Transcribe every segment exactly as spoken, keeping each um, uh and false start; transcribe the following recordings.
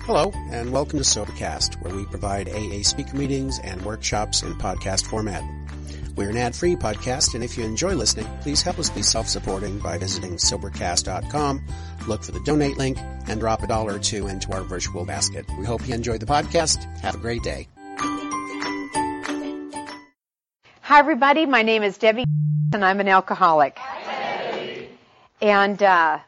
Hello, and welcome to Sobercast, where we provide A A speaker meetings and workshops in podcast format. We're an ad-free podcast, and if you enjoy listening, please help us be self-supporting by visiting Sobercast dot com, look for the donate link, and drop a dollar or two into our virtual basket. We hope you enjoyed the podcast. Have a great day. Hi, everybody. My name is Debbie, and I'm an alcoholic. Hi. And uh,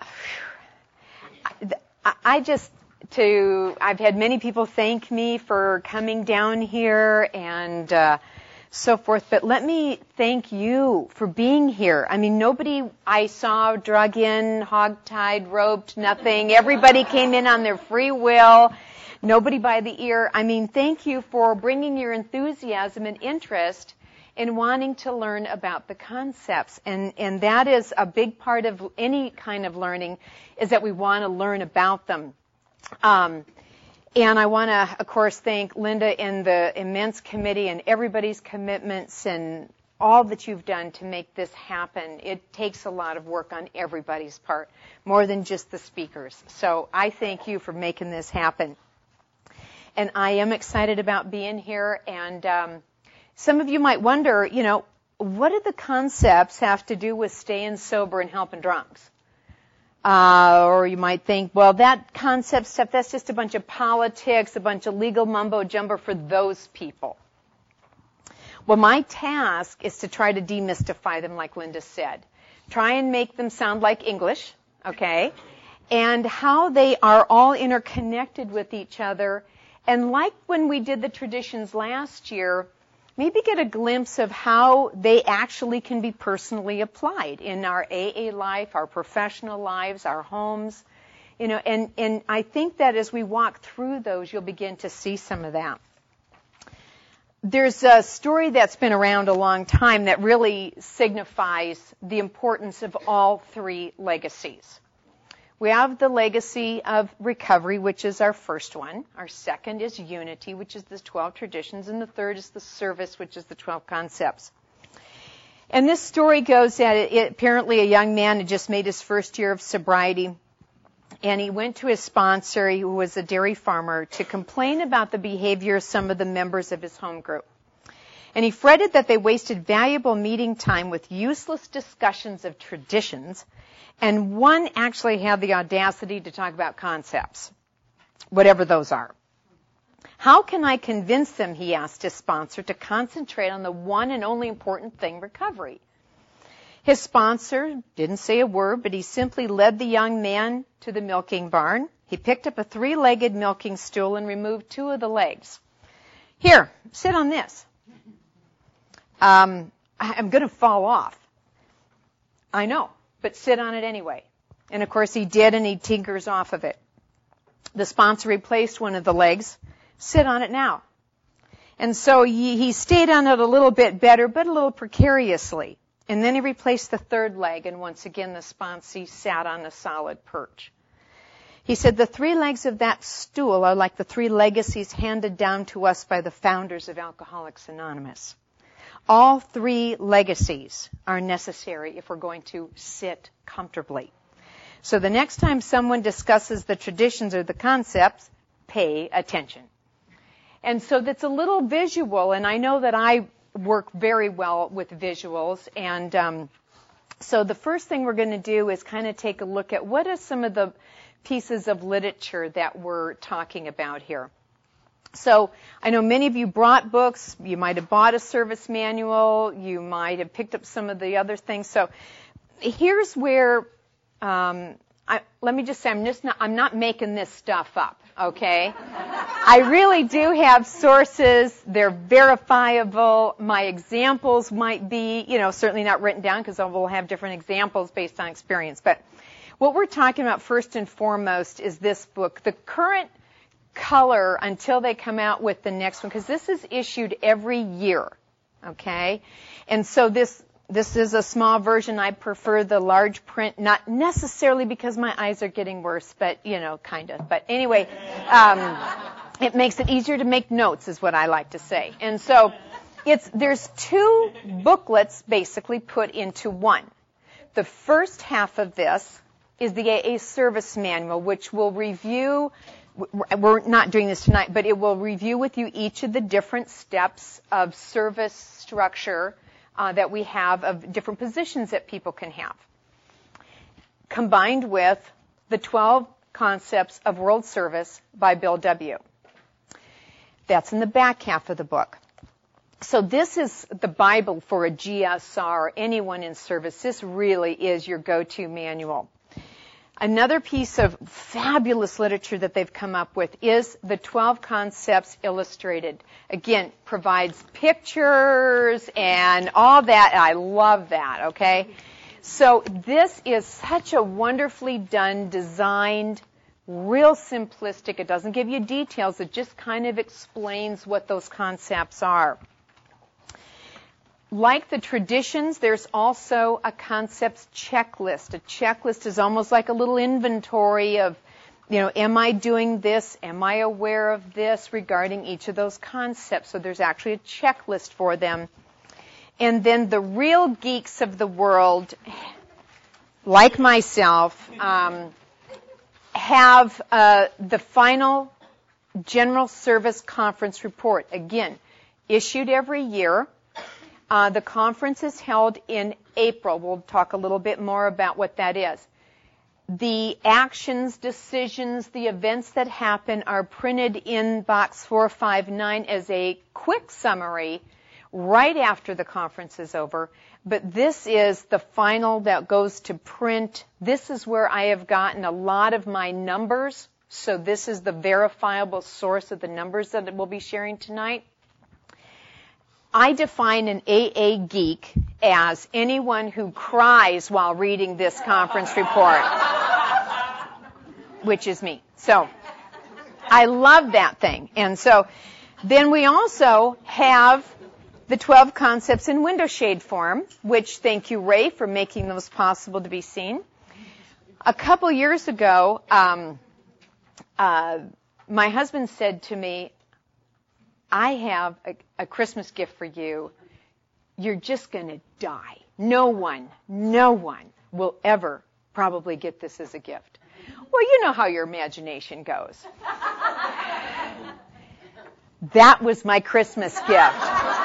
I just... To, I've had many people thank me for coming down here and uh, so forth, but let me thank you for being here. I mean, nobody I saw drug in, hog-tied, roped, nothing. Everybody came in on their free will, nobody by the ear. I mean, thank you for bringing your enthusiasm and interest in wanting to learn about the concepts. And, and that is a big part of any kind of learning, is that we want to learn about them. Um, and I want to, of course, thank Linda and the immense committee and everybody's commitments and all that you've done to make this happen. It takes a lot of work on everybody's part, more than just the speakers. So I thank you for making this happen. And I am excited about being here. And um, some of you might wonder, you know, what do the concepts have to do with staying sober and helping drunks? Uh, or you might think, well, that concept stuff, that's just a bunch of politics, a bunch of legal mumbo-jumbo for those people. Well, my task is to try to demystify them, like Linda said. Try and make them sound like English, okay? And how they are all interconnected with each other. And like when we did the traditions last year, maybe get a glimpse of how they actually can be personally applied in our A A life, our professional lives, our homes. You know, and, and I think that as we walk through those, you'll begin to see some of that. There's a story that's been around a long time that really signifies the importance of all three legacies. We have the legacy of recovery, which is our first one. Our second is unity, which is the twelve traditions. And the third is the service, which is the twelve concepts. And this story goes that it, it, apparently a young man had just made his first year of sobriety. And he went to his sponsor, who was a dairy farmer, to complain about the behavior of some of the members of his home group. And he fretted that they wasted valuable meeting time with useless discussions of traditions. And one actually had the audacity to talk about concepts, whatever those are. How can I convince them, he asked his sponsor, to concentrate on the one and only important thing, recovery? His sponsor didn't say a word, but he simply led the young man to the milking barn. He picked up a three-legged milking stool and removed two of the legs. Here, sit on this. Um, I'm going to fall off. I know. But sit on it anyway. And, of course, he did, and he tinkers off of it. The sponsor replaced one of the legs. Sit on it now. And so he, he stayed on it a little bit better, but a little precariously. And then he replaced the third leg, and once again the sponsee sat on a solid perch. He said, the three legs of that stool are like the three legacies handed down to us by the founders of Alcoholics Anonymous. All three legacies are necessary if we're going to sit comfortably. So the next time someone discusses the traditions or the concepts, pay attention. And so that's a little visual, and I know that I work very well with visuals. And um, so the first thing we're going to do is kind of take a look at what are some of the pieces of literature that we're talking about here. So I know many of you brought books. You might have bought a service manual. You might have picked up some of the other things. So here's where, um, I, let me just say, I'm just not, I'm not making this stuff up, okay? I really do have sources. They're verifiable. My examples might be, you know, certainly not written down because we'll have different examples based on experience. But what we're talking about first and foremost is this book, The Current Color, until they come out with the next one, because this is issued every year, okay? And so this this is a small version. I prefer the large print, not necessarily because my eyes are getting worse, but, you know, kind of. But anyway, um, it makes it easier to make notes, is what I like to say. And so it's there's two booklets basically put into one. The first half of this is the A A Service Manual, which will review we're not doing this tonight, but it will review with you each of the different steps of service structure uh, that we have, of different positions that people can have, combined with the twelve Concepts of World Service by Bill W. That's in the back half of the book. So this is the Bible for a G S R, anyone in service. This really is your go-to manual. Another piece of fabulous literature that they've come up with is the twelve Concepts Illustrated. Again, provides pictures and all that. I love that, okay? So this is such a wonderfully done, designed, real simplistic. It doesn't give you details. It just kind of explains what those concepts are. Like the traditions, there's also a concepts checklist. A checklist is almost like a little inventory of, you know, am I doing this? Am I aware of this regarding each of those concepts? So there's actually a checklist for them. And then the real geeks of the world, like myself, um, have uh, the final General Service Conference report. Again, issued every year. Uh, the conference is held in April. We'll talk a little bit more about what that is. The actions, decisions, the events that happen are printed in box four five nine as a quick summary right after the conference is over. But this is the final that goes to print. This is where I have gotten a lot of my numbers. So this is the verifiable source of the numbers that we'll be sharing tonight. I define an A A geek as anyone who cries while reading this conference report, which is me. So I love that thing. And so then we also have the twelve concepts in window shade form, which thank you, Ray, for making those possible to be seen. A couple years ago, um, uh, my husband said to me, I have a, a Christmas gift for you. You're just going to die. No one, no one will ever probably get this as a gift. Well, you know how your imagination goes. That was my Christmas gift.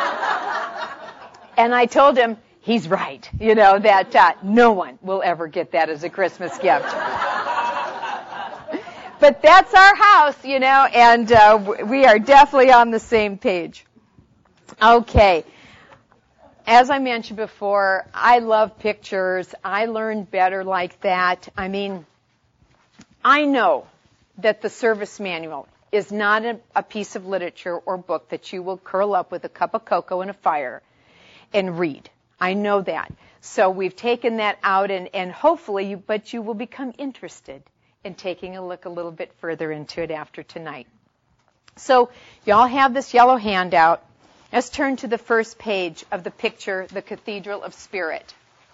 And I told him, he's right, you know, that uh, no one will ever get that as a Christmas gift. But that's our house, you know, and uh, we are definitely on the same page. Okay. As I mentioned before, I love pictures. I learned better like that. I mean, I know that the service manual is not a, a piece of literature or book that you will curl up with a cup of cocoa and a fire and read. I know that. So we've taken that out, and, and hopefully, you, but you will become interested in taking a look a little bit further into it after tonight. So y'all have this yellow handout. Let's turn to the first page of the picture, the Cathedral of Spirit.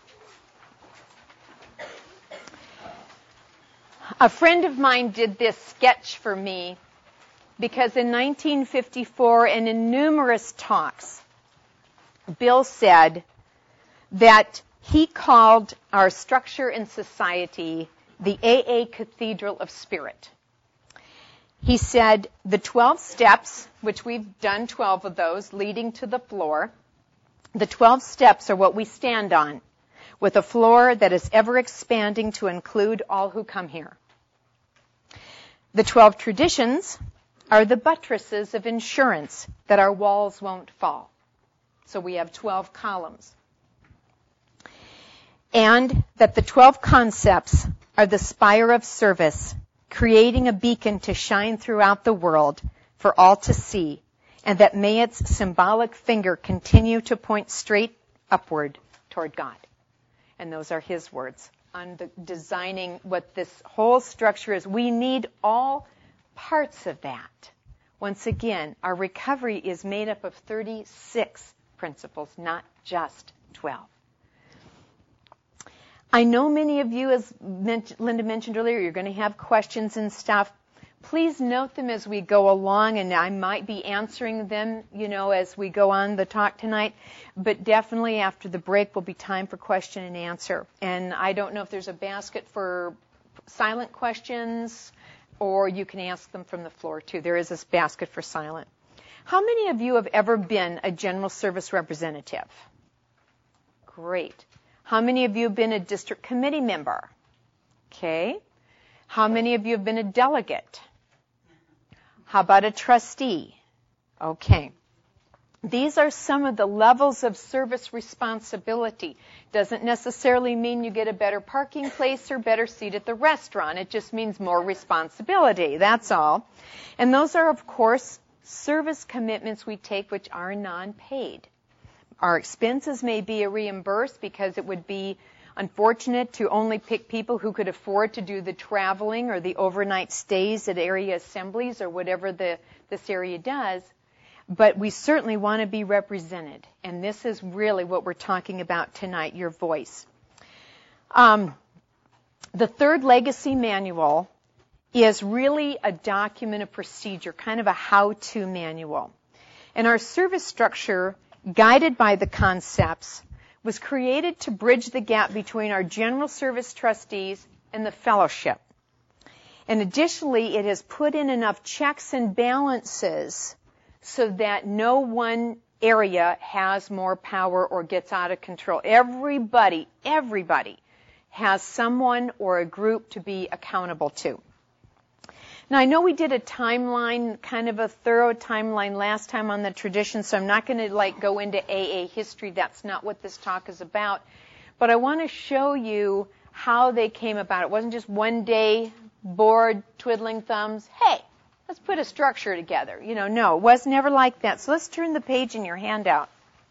A friend of mine did this sketch for me because in nineteen fifty-four and in numerous talks, Bill said that he called our structure in society the A A Cathedral of Spirit. He said the twelve steps, which we've done twelve of those, leading to the floor, the twelve steps are what we stand on, with a floor that is ever expanding to include all who come here. The twelve traditions are the buttresses of insurance that our walls won't fall. So we have twelve columns. And that the twelve concepts are the spire of service, creating a beacon to shine throughout the world for all to see, and that may its symbolic finger continue to point straight upward toward God. And those are his words on the designing what this whole structure is. We need all parts of that. Once again, our recovery is made up of thirty-six principles, not just twelve. I know many of you, as Linda mentioned earlier, you're going to have questions and stuff. Please note them as we go along, and I might be answering them, you know, as we go on the talk tonight. But definitely after the break will be time for question and answer. And I don't know if there's a basket for silent questions. or you can ask them from the floor, too. There is this basket for silent. How many of you have ever been a general service representative? Great. How many of you have been a district committee member? Okay. How many of you have been a delegate? How about a trustee? Okay. These are some of the levels of service responsibility. Doesn't necessarily mean you get a better parking place or better seat at the restaurant. It just means more responsibility. That's all. And those are, of course, service commitments we take which are non-paid. Our expenses may be reimbursed because it would be unfortunate to only pick people who could afford to do the traveling or the overnight stays at area assemblies or whatever the, this area does. But we certainly want to be represented. And this is really what we're talking about tonight, your voice. Um, the third legacy manual is really a document of procedure, kind of a how-to manual. And our service structure, guided by the concepts, was created to bridge the gap between our general service trustees and the fellowship. And additionally, it has put in enough checks and balances so that no one area has more power or gets out of control. Everybody, everybody has someone or a group to be accountable to. Now, I know we did a timeline, kind of a thorough timeline last time on the tradition, so I'm not going to like go into A A history. That's not what this talk is about. But I want to show you how they came about. It wasn't just one day, bored, twiddling thumbs. Hey, let's put a structure together. You know, no, it was never like that. So let's turn the page in your handout.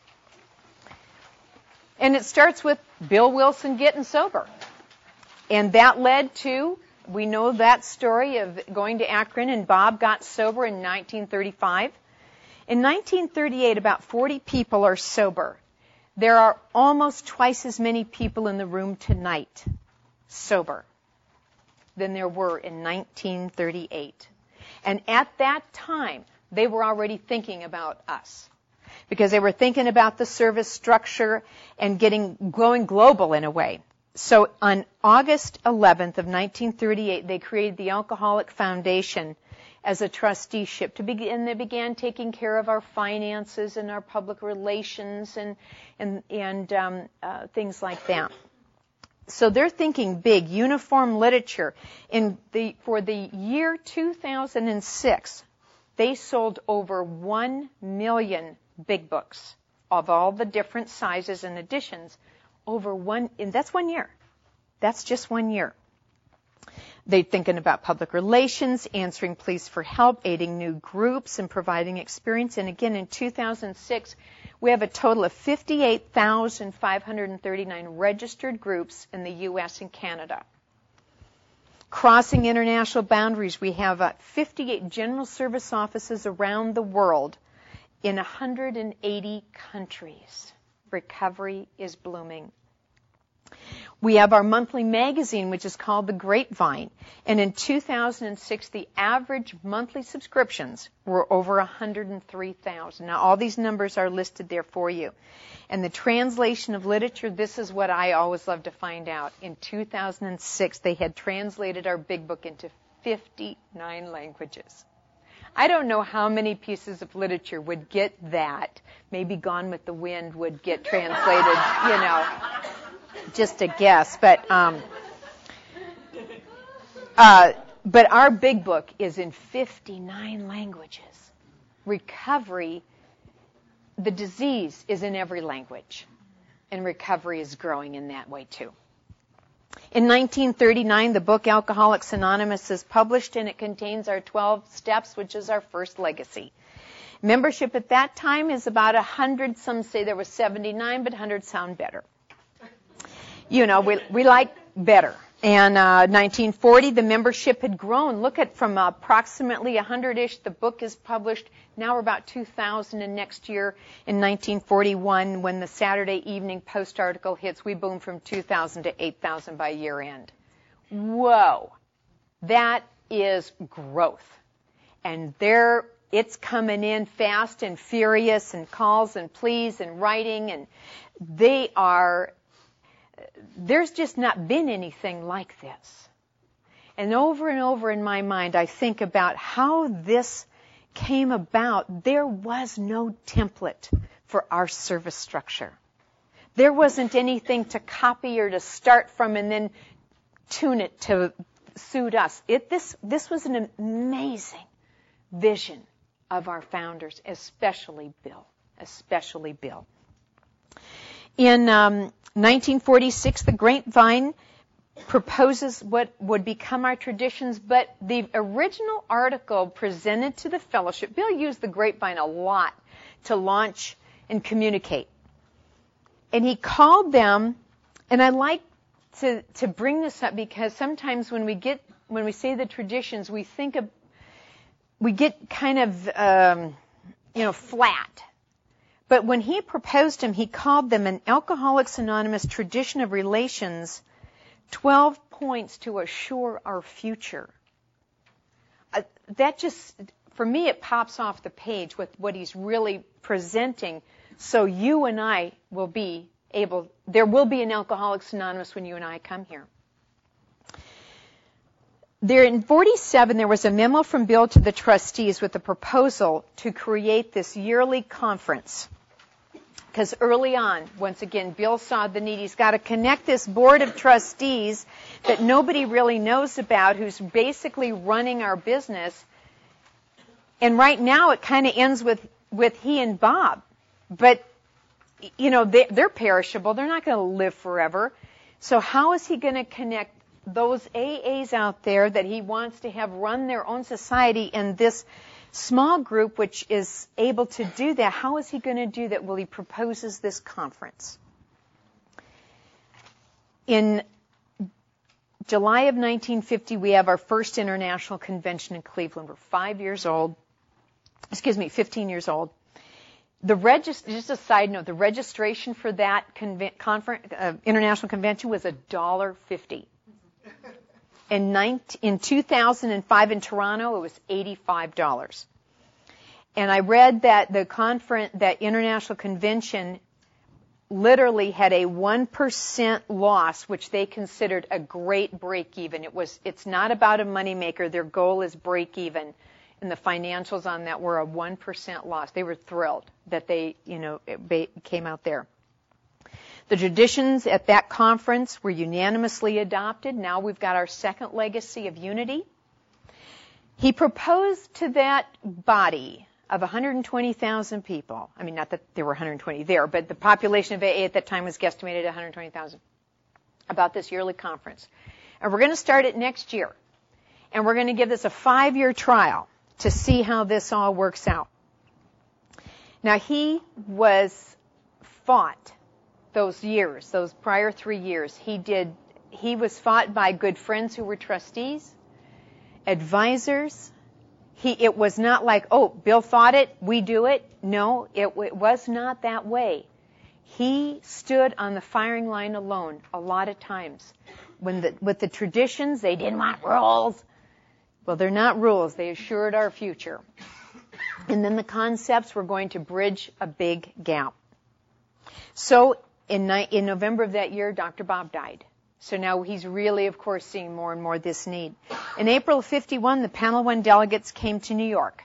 And it starts with Bill Wilson getting sober. And that led to, we know that story of going to Akron, and Bob got sober in nineteen thirty-five. In nineteen thirty-eight, about forty people are sober. There are almost twice as many people in the room tonight sober than there were in nineteen thirty-eight. And at that time, they were already thinking about us because they were thinking about the service structure and getting going global in a way. So on August eleventh of nineteen thirty-eight, they created the Alcoholic Foundation as a trusteeship to begin. And they began taking care of our finances and our public relations and and and um, uh, things like that. So they're thinking big, uniform literature. In the for the year two thousand six, they sold over one million big books of all the different sizes and editions. Over one, and that's one year. That's just one year. They're thinking about public relations, answering pleas for help, aiding new groups, and providing experience. And again, in two thousand six, we have a total of fifty-eight thousand five hundred thirty-nine registered groups in the U S and Canada. Crossing international boundaries, we have uh, fifty-eight general service offices around the world in one hundred eighty countries. Recovery is blooming. We have our monthly magazine, which is called The Grapevine. And in two thousand six, the average monthly subscriptions were over one hundred three thousand. Now, all these numbers are listed there for you. And the translation of literature, this is what I always love to find out. In two thousand six, they had translated our big book into fifty-nine languages. I don't know how many pieces of literature would get that. Maybe Gone with the Wind would get translated, you know, just a guess. But um, uh, but our big book is in fifty-nine languages. Recovery, the disease is in every language, and recovery is growing in that way too. In nineteen thirty-nine, the book Alcoholics Anonymous is published, and it contains our twelve steps, which is our first legacy. Membership at that time is about one hundred. Some say there was seventy-nine, but one hundred sound better. You know, we we like better. And uh, nineteen forty, the membership had grown. Look at from approximately one hundred-ish, the book is published. Now we're about two thousand, and next year in nineteen forty-one, when the Saturday Evening Post article hits, we boom from two thousand to eight thousand by year end. Whoa, that is growth. And there, it's coming in fast and furious, and calls and pleas and writing, and they are... There's just not been anything like this. And over and over in my mind, I think about how this came about. There was no template for our service structure. There wasn't anything to copy or to start from and then tune it to suit us. It, this, this was an amazing vision of our founders, especially Bill, especially Bill. In um, nineteen forty-six, the Grapevine proposes what would become our traditions, but the original article presented to the fellowship, Bill used the Grapevine a lot to launch and communicate. And he called them, and I like to, to bring this up because sometimes when we get, when we say the traditions, we think of, we get kind of, um, you know, flat. But when he proposed them, he called them an Alcoholics Anonymous tradition of relations, twelve points to assure our future. Uh, that just, for me, it pops off the page with what he's really presenting. So you and I will be able, there will be an Alcoholics Anonymous when you and I come here. There in forty-seven, there was a memo from Bill to the trustees with a proposal to create this yearly conference. Because early on, once again, Bill saw the need. He's got to connect this board of trustees that nobody really knows about, who's basically running our business. And right now, it kind of ends with, with he and Bob. But, you know, they, they're perishable. They're not going to live forever. So how is he going to connect those A As out there that he wants to have run their own society and this small group which is able to do that? How is he going to do that? Well, he proposes this conference. In July of nineteen fifty, we have our first international convention in Cleveland. We're five years old. Excuse me, fifteen years old. The regist- just a side note, the registration for that conven- conference, uh, international convention was one dollar fifty. In, nineteen, in two thousand five in Toronto, it was eighty-five dollars. And I read that the conference, that international convention literally had a one percent loss, which they considered a great break even. It was, it's not about a moneymaker. Their goal is break even. And the financials on that were a one percent loss. They were thrilled that they, you know, it came out there. The traditions at that conference were unanimously adopted. Now we've got our second legacy of unity. He proposed to that body of one hundred twenty thousand people. I mean, not that there were one hundred twenty there, but the population of A A at that time was guesstimated at one hundred twenty thousand, about this yearly conference. And we're going to start it next year. And we're going to give this a five-year trial to see how this all works out. Now, he was fought those years, those prior three years. He did, he was fought by good friends who were trustees, advisors. He, it was not like, oh, Bill thought it, we do it. No, it, it was not that way. He stood on the firing line alone a lot of times. When the, with the traditions, they didn't want rules. Well, they're not rules. They assured our future. And then the concepts were going to bridge a big gap. So in, in November of that year, Doctor Bob died. So now he's really, of course, seeing more and more this need. In April of fifty-one, the Panel One delegates came to New York.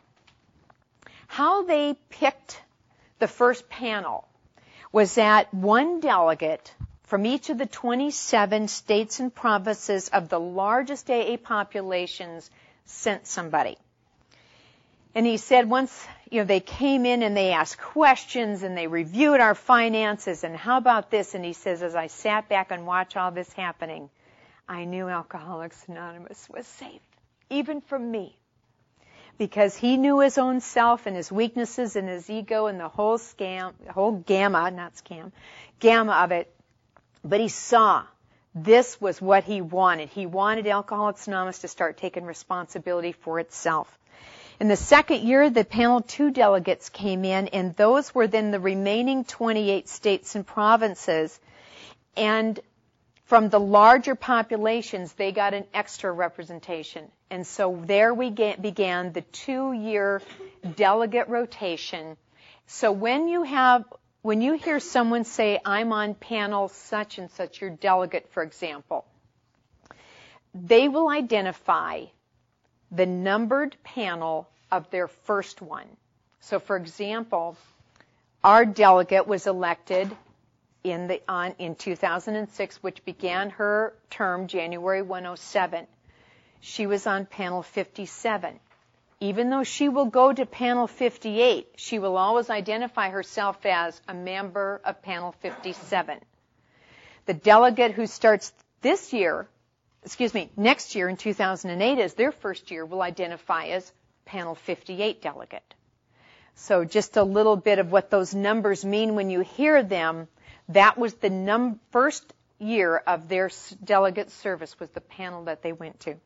How they picked the first panel was that one delegate from each of the twenty-seven states and provinces of the largest A A populations sent somebody. And he said once, you know, they came in and they asked questions and they reviewed our finances and how about this? And he says, as I sat back and watched all this happening, I knew Alcoholics Anonymous was safe, even from me. Because he knew his own self and his weaknesses and his ego and the whole scam, the whole gamma, not scam, gamma of it. But he saw this was what he wanted. He wanted Alcoholics Anonymous to start taking responsibility for itself. In the second year, the Panel Two delegates came in, and those were then the remaining twenty-eight states and provinces. And from the larger populations, they got an extra representation. And so there we get, began the two-year delegate rotation. So when you have, when you hear someone say, I'm on panel such and such, your delegate, for example, they will identify the numbered panel of their first one. So, for example, our delegate was elected in the on in two thousand six, which began her term January first oh seven. She was on panel fifty-seven. Even though she will go to panel fifty-eight, she will always identify herself as a member of panel fifty-seven. The delegate who starts this year, excuse me, next year in two thousand eight as their first year will identify as panel fifty-eight delegate. So just a little bit of what those numbers mean when you hear them. That was the num- first year of their s- delegate service was the panel that they went to.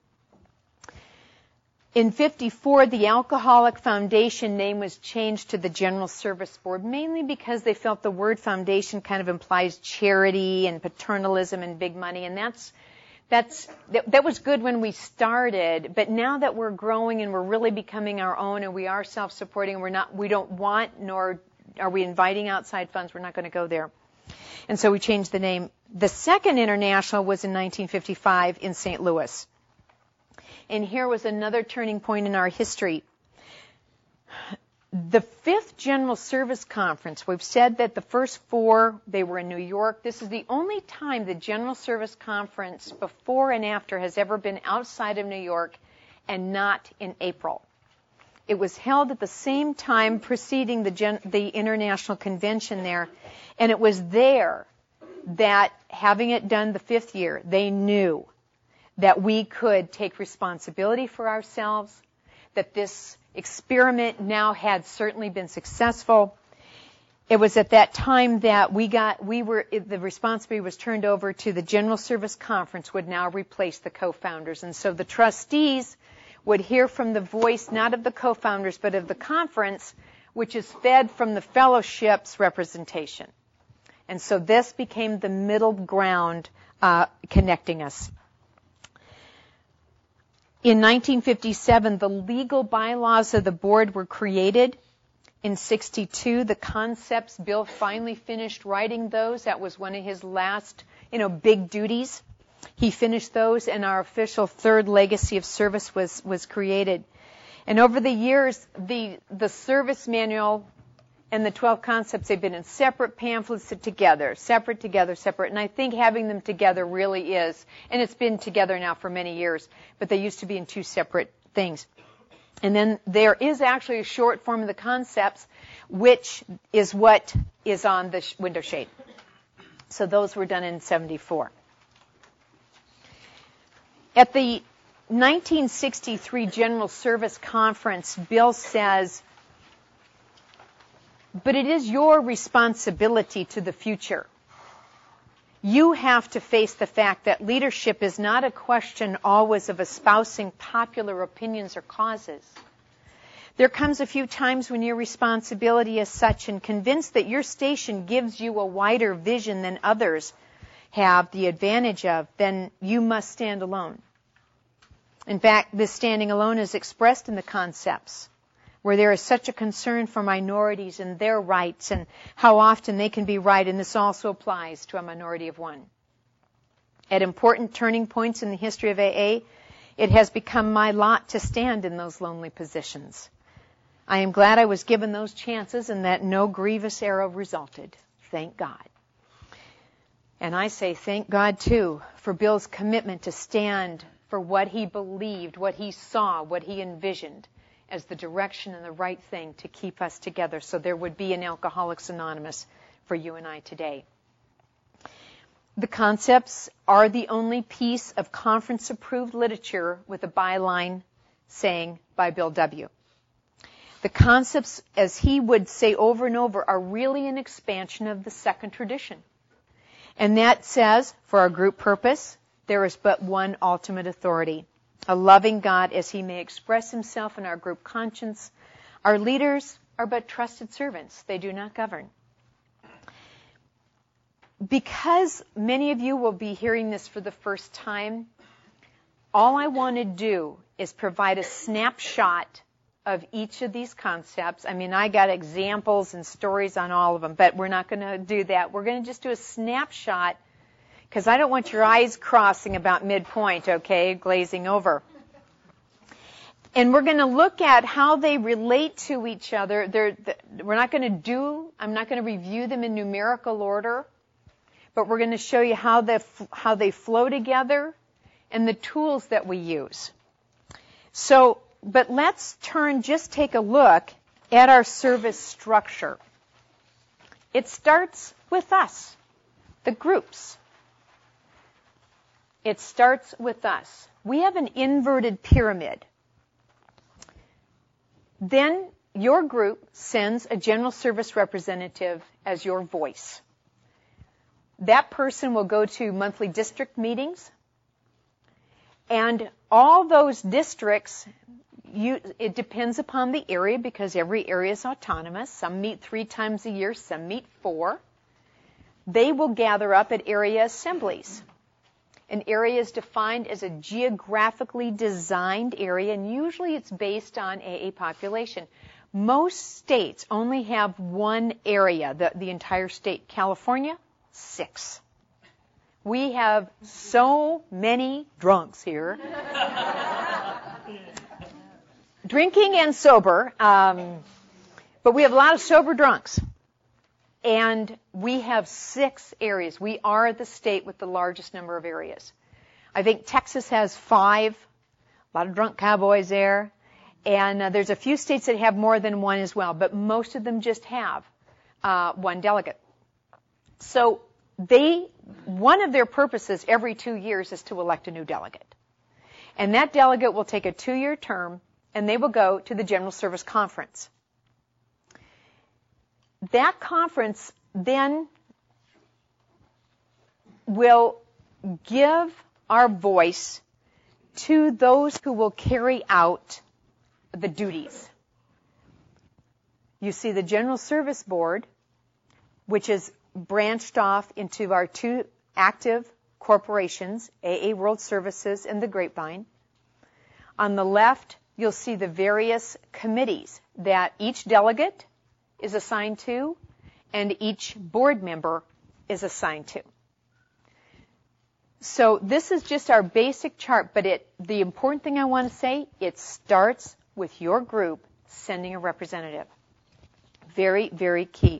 In fifty-four, the Alcoholic Foundation name was changed to the General Service Board, mainly because they felt the word foundation kind of implies charity and paternalism and big money, and that's that's that, that was good when we started. But now that we're growing and we're really becoming our own, and we are self-supporting, and we're not, we don't want nor are we inviting outside funds. We're not going to go there, and so we changed the name. The second international was in nineteen fifty-five in Saint Louis. And here was another turning point in our history. The fifth General Service Conference, we've said that the first four, they were in New York. This is the only time the General Service Conference before and after has ever been outside of New York and not in April. It was held at the same time preceding the, Gen- the International Convention there, and it was there that, having it done the fifth year, they knew that we could take responsibility for ourselves, that this experiment now had certainly been successful. It was at that time that we got, we were, the responsibility was turned over to the General Service Conference would now replace the co-founders. And so the trustees would hear from the voice not of the co-founders but of the conference, which is fed from the fellowship's representation. And so this became the middle ground uh, connecting us. In nineteen fifty-seven, the legal bylaws of the board were created. In sixty-two, the concepts, Bill finally finished writing those. That was one of his last, you know, big duties. He finished those, and our official third legacy of service was, was created. And over the years, the, the service manual and the twelve concepts, they've been in separate pamphlets together, separate together, separate. And I think having them together really is, and it's been together now for many years, but they used to be in two separate things. And then there is actually a short form of the concepts, which is what is on the window shade. So those were done in seventy-four. At the nineteen sixty-three General Service Conference, Bill says, but it is your responsibility to the future. You have to face the fact that leadership is not a question always of espousing popular opinions or causes. There comes a few times when your responsibility is such, and convinced that your station gives you a wider vision than others have the advantage of, then you must stand alone. In fact, this standing alone is expressed in the concepts, where there is such a concern for minorities and their rights and how often they can be right, and this also applies to a minority of one. At important turning points in the history of A A, it has become my lot to stand in those lonely positions. I am glad I was given those chances and that no grievous error resulted. Thank God. And I say thank God, too, for Bill's commitment to stand for what he believed, what he saw, what he envisioned as the direction and the right thing to keep us together, so there would be an Alcoholics Anonymous for you and I today. The concepts are the only piece of conference-approved literature with a byline saying, by Bill W. The concepts, as he would say over and over, are really an expansion of the second tradition. And that says, for our group purpose, there is but one ultimate authority, a loving God as he may express himself in our group conscience. Our leaders are but trusted servants. They do not govern. Because many of you will be hearing this for the first time, all I want to do is provide a snapshot of each of these concepts. I mean, I got examples and stories on all of them, but we're not going to do that. We're going to just do a snapshot, because I don't want your eyes crossing about midpoint, okay, glazing over. And we're going to look at how they relate to each other. They're, we're not going to do, I'm not going to review them in numerical order, but we're going to show you how they, how they flow together and the tools that we use. So, but let's turn, just take a look at our service structure. It starts with us, the groups. It starts with us. We have an inverted pyramid. Then your group sends a general service representative as your voice. That person will go to monthly district meetings, and all those districts, you, it depends upon the area because every area is autonomous. Some meet three times a year, some meet four. They will gather up at area assemblies. An area is defined as a geographically designed area, and usually it's based on A A population. Most states only have one area, the, the entire state. California, six. We have so many drunks here. Drinking and sober, um, but we have a lot of sober drunks. And we have six areas. We are the state with the largest number of areas. I think Texas has five. A lot of drunk cowboys there. And uh, there's a few states that have more than one as well, but most of them just have uh, one delegate. So they, one of their purposes every two years is to elect a new delegate. And that delegate will take a two-year term, and they will go to the General Service Conference. That conference then will give our voice to those who will carry out the duties. You see the General Service Board, which is branched off into our two active corporations, A A World Services and the Grapevine. On the left, you'll see the various committees that each delegate is assigned to, and each board member is assigned to. So this is just our basic chart, but it, the important thing I want to say, it starts with your group sending a representative. Very, very key.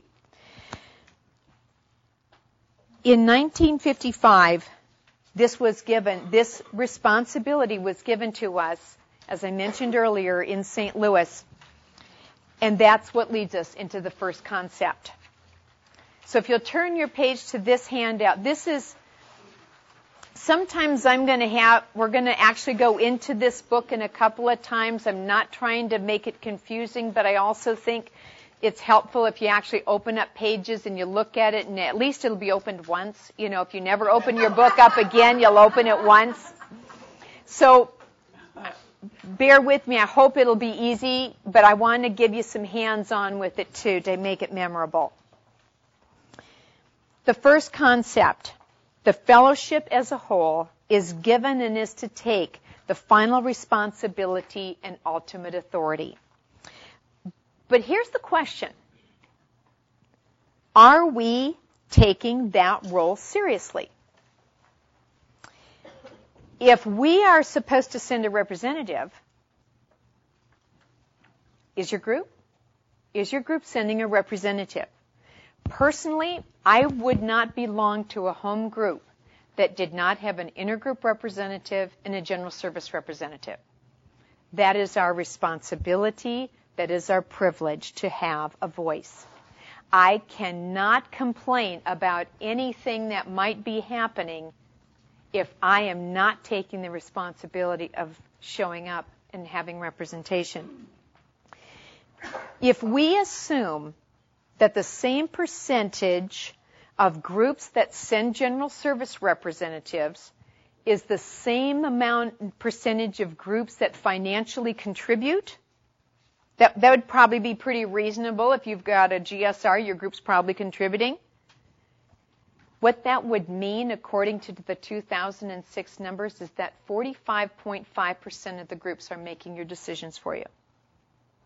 In nineteen fifty-five, this was given, this responsibility was given to us, as I mentioned earlier, in Saint Louis. And that's what leads us into the first concept. So if you'll turn your page to this handout, this is, sometimes I'm going to have, we're going to actually go into this book in a couple of times. I'm not trying to make it confusing, but I also think it's helpful if you actually open up pages and you look at it, and at least it'll be opened once. You know, if you never open your book up again, you'll open it once. So bear with me. I hope it'll be easy, but I want to give you some hands-on with it too to make it memorable. The first concept, the fellowship as a whole is given and is to take the final responsibility and ultimate authority. But here's the question. Are we taking that role seriously? If we are supposed to send a representative, is your group? Is your group sending a representative? Personally, I would not belong to a home group that did not have an intergroup representative and a general service representative. That is our responsibility. That is our privilege to have a voice. I cannot complain about anything that might be happening if I am not taking the responsibility of showing up and having representation. If we assume that the same percentage of groups that send general service representatives is the same amount percentage of groups that financially contribute, that, that would probably be pretty reasonable. If you've got a G S R, your group's probably contributing. What that would mean, according to the two thousand six numbers, is that forty-five point five percent of the groups are making your decisions for you.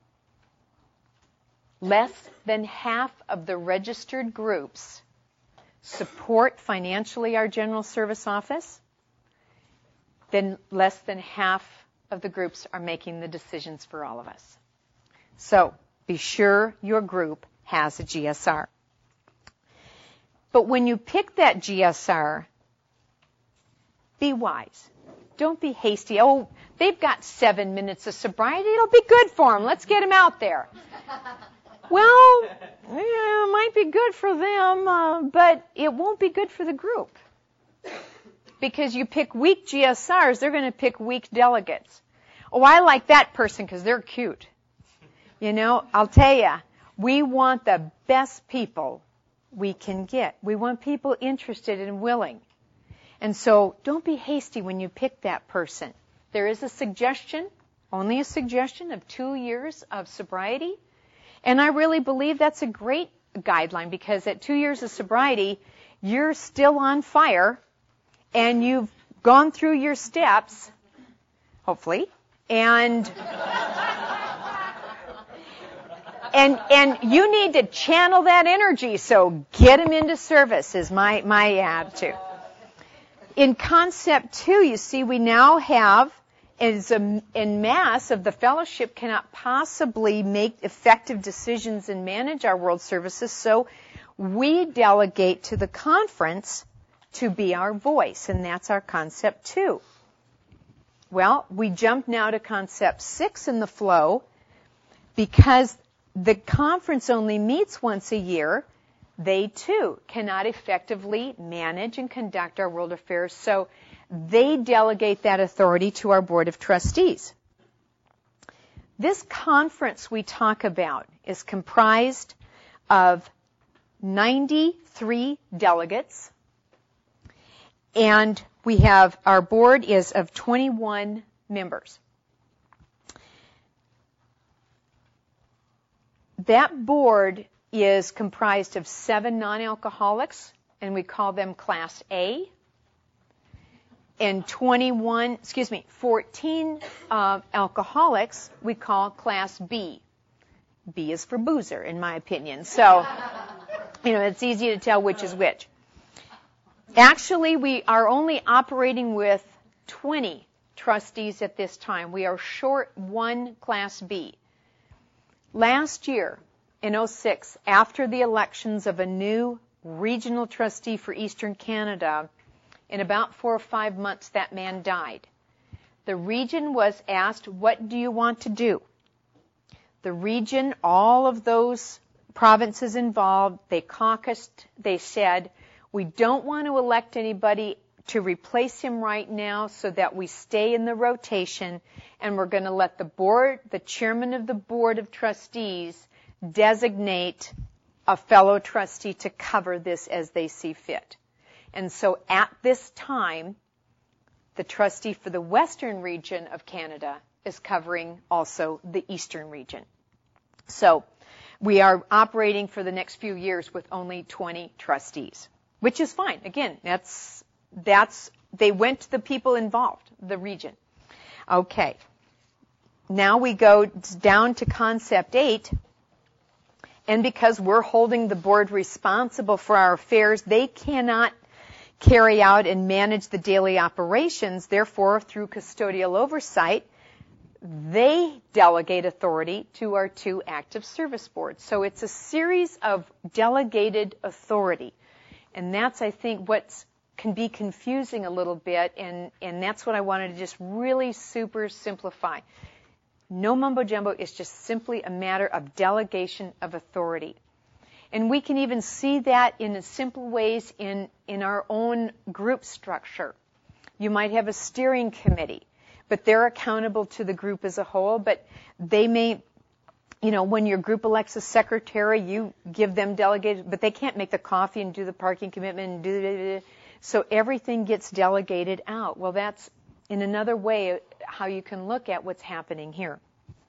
Less than half of the registered groups support financially our general service office, then less than half of the groups are making the decisions for all of us. So be sure your group has a G S R. But when you pick that G S R, be wise. Don't be hasty. Oh, they've got seven minutes of sobriety. It'll be good for them. Let's get them out there. Well, yeah, it might be good for them, uh, but it won't be good for the group. Because you pick weak G S Rs, they're going to pick weak delegates. Oh, I like that person because they're cute. You know, I'll tell you, we want the best people we can get. We want people interested and willing. And so don't be hasty when you pick that person. There is a suggestion, only a suggestion, of two years of sobriety. And I really believe that's a great guideline because at two years of sobriety, you're still on fire and you've gone through your steps, hopefully, and and and you need to channel that energy, so get them into service is my, my attitude. In concept two, you see, we now have, as a, in mass of the fellowship cannot possibly make effective decisions and manage our world services, so we delegate to the conference to be our voice, and that's our concept two. Well, we jump now to concept six in the flow because the conference only meets once a year. They, too, cannot effectively manage and conduct our world affairs, so they delegate that authority to our Board of Trustees. This conference we talk about is comprised of ninety-three delegates, and we have, our board is of twenty-one members. That board is comprised of seven non-alcoholics, and we call them Class A, and twenty-one, excuse me, fourteen uh, alcoholics we call Class B. B is for boozer, in my opinion. So, you know, it's easy to tell which is which. Actually, we are only operating with twenty trustees at this time. We are short one Class B. Last year, in oh six, after the elections of a new regional trustee for Eastern Canada, in about four or five months, that man died. The region was asked, what do you want to do? The region, all of those provinces involved, they caucused, they said, we don't want to elect anybody to replace him right now so that we stay in the rotation, and we're going to let the board, the chairman of the Board of Trustees, designate a fellow trustee to cover this as they see fit. And so at this time, the trustee for the Western region of Canada is covering also the Eastern region. So we are operating for the next few years with only twenty trustees, which is fine. Again, that's, that's, they went to the people involved, the region. Okay. Now we go down to concept eight. And because we're holding the board responsible for our affairs, they cannot carry out and manage the daily operations. Therefore, through custodial oversight, they delegate authority to our two active service boards. So it's a series of delegated authority. And that's, I think, what can be confusing a little bit, and, and that's what I wanted to just really super simplify. No mumbo-jumbo, it's just simply a matter of delegation of authority. And we can even see that in simple ways in, in our own group structure. You might have a steering committee, but they're accountable to the group as a whole, but they may, you know, when your group elects a secretary, you give them delegated, but they can't make the coffee and do the parking commitment and do the, so everything gets delegated out. Well, that's in another way how you can look at what's happening here.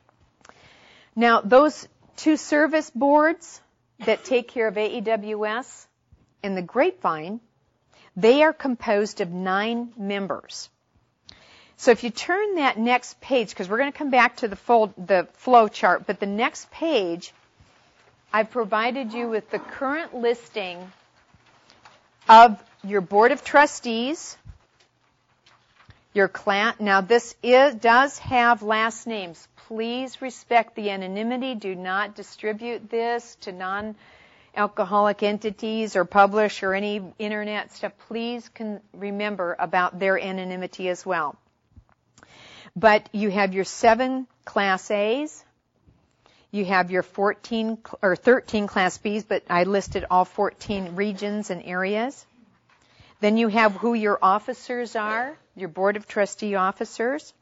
Now, those two service boards that take care of A E W S and the Grapevine, they are composed of nine members. So if you turn that next page, because we're going to come back to the, fold, the flow chart, but the next page, I've provided you with the current listing of your board of trustees, your class. Now, this is, does have last names. Please respect the anonymity. Do not distribute this to non-alcoholic entities or publish or any internet stuff. Please can remember about their anonymity as well. But you have your seven Class A's. You have your fourteen or thirteen Class B's, but I listed all fourteen regions and areas. Then you have who your officers are, your Board of Trustee officers.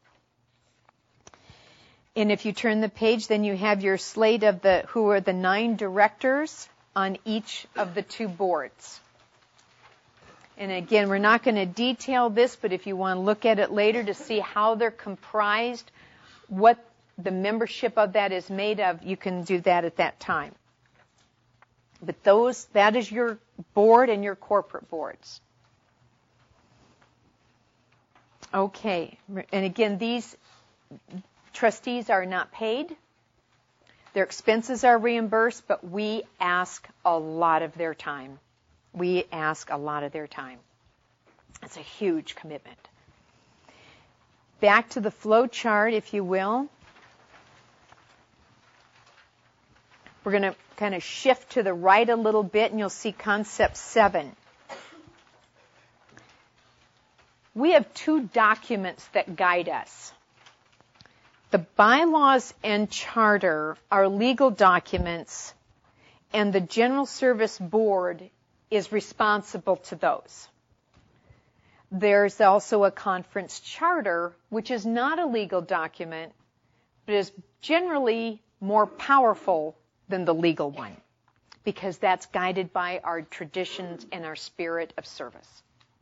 And if you turn the page, then you have your slate of the who are the nine directors on each of the two boards. And again, we're not going to detail this, but if you want to look at it later to see how they're comprised, what the membership of that is made of, you can do that at that time. But those, that is your board and your corporate boards. Okay. And again, these trustees are not paid. Their expenses are reimbursed, but we ask a lot of their time. We ask a lot of their time. It's a huge commitment. Back to the flow chart, if you will. We're going to kind of shift to the right a little bit, and you'll see concept seven. We have two documents that guide us. The bylaws and charter are legal documents, and the General Service Board is responsible to those. There's also a conference charter, which is not a legal document, but is generally more powerful than the legal one, because that's guided by our traditions and our spirit of service.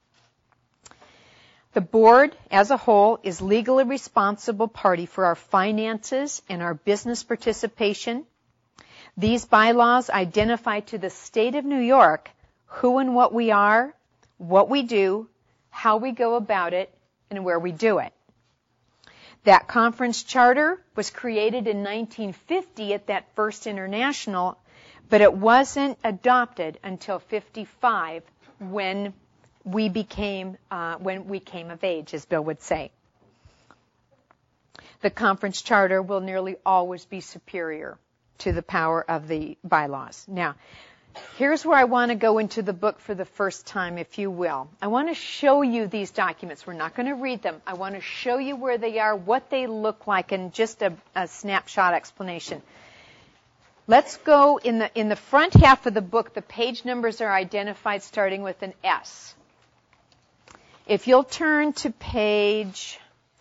The board, as a whole, is legally responsible party for our finances and our business participation. These bylaws identify to the state of New York who and what we are, what we do, how we go about it, and where we do it. That conference charter was created in nineteen fifty at that first international, but it wasn't adopted until fifty-five when we became, uh, when we came of age, as Bill would say. The conference charter will nearly always be superior to the power of the bylaws. Now, here's where I want to go into the book for the first time, if you will. I want to show you these documents. We're not going to read them. I want to show you where they are, what they look like, and just a, a snapshot explanation. Let's go in the in the front half of the book. The page numbers are identified starting with an S. If you'll turn to page,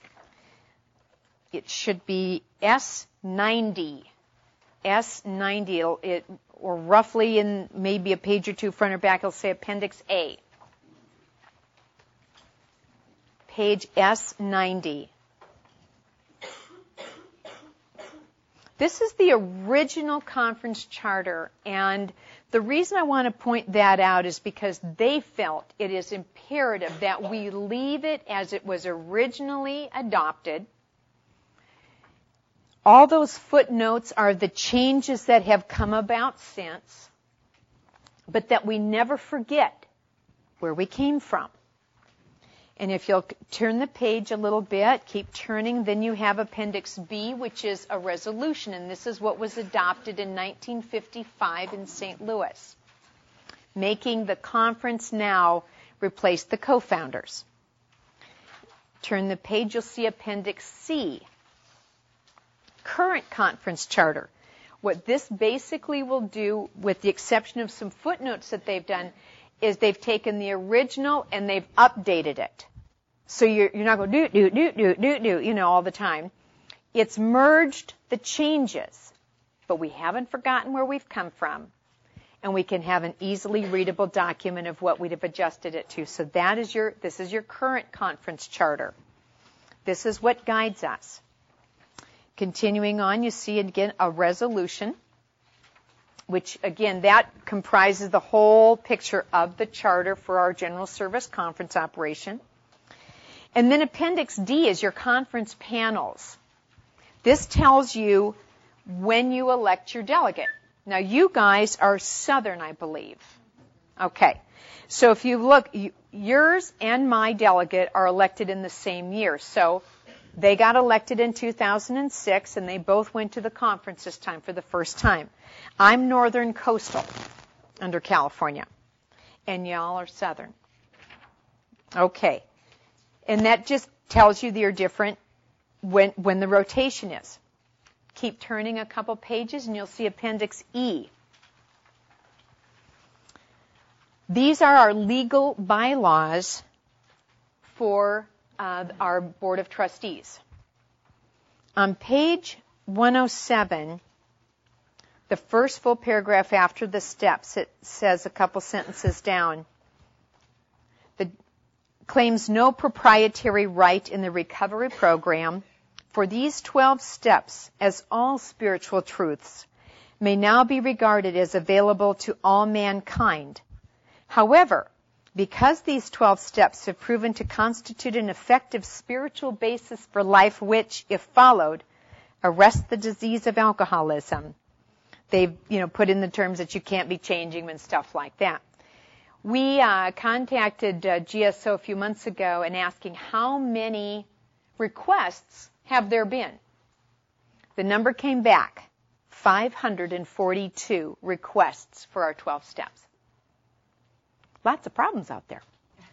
it should be S ninety. S ninety, it'll, it, or roughly in maybe a page or two front or back, it'll say Appendix A. Page S ninety. This is the original conference charter, and the reason I want to point that out is because they felt it is imperative that we leave it as it was originally adopted. All those footnotes are the changes that have come about since, but that we never forget where we came from. And if you'll turn the page a little bit, keep turning, then you have Appendix B, which is a resolution, and this is what was adopted in nineteen fifty-five in Saint Louis, making the conference now replace the co-founders. Turn the page, you'll see Appendix C, current conference charter. What this basically will do, with the exception of some footnotes that they've done, is they've taken the original and they've updated it. So you're, you're not going do, do, do, do, do, do, you know, all the time. It's merged the changes, but we haven't forgotten where we've come from, and we can have an easily readable document of what we'd have adjusted it to. So that is your, this is your current conference charter. This is what guides us. Continuing on, you see again a resolution, which again, that comprises the whole picture of the charter for our General Service Conference operation. And then Appendix D is your conference panels. This tells you when you elect your delegate. Now, you guys are Southern, I believe. Okay. So if you look, you, yours and my delegate are elected in the same year. So they got elected in two thousand six, and they both went to the conference this time for the first time. I'm Northern Coastal under California, and y'all are Southern. Okay. And that just tells you they're different when, when the rotation is. Keep turning a couple pages, and you'll see Appendix E. These are our legal bylaws for uh, our Board of Trustees. On page one oh seven, the first full paragraph after the steps, it says a couple sentences down, the claims no proprietary right in the recovery program for these twelve steps, as all spiritual truths may now be regarded as available to all mankind. However, because these twelve steps have proven to constitute an effective spiritual basis for life which, if followed, arrests the disease of alcoholism, they've, you know, put in the terms that you can't be changing them and stuff like that. We uh, contacted uh, G S O a few months ago and asking how many requests have there been. The number came back, five hundred forty-two requests for our twelve steps. Lots of problems out there.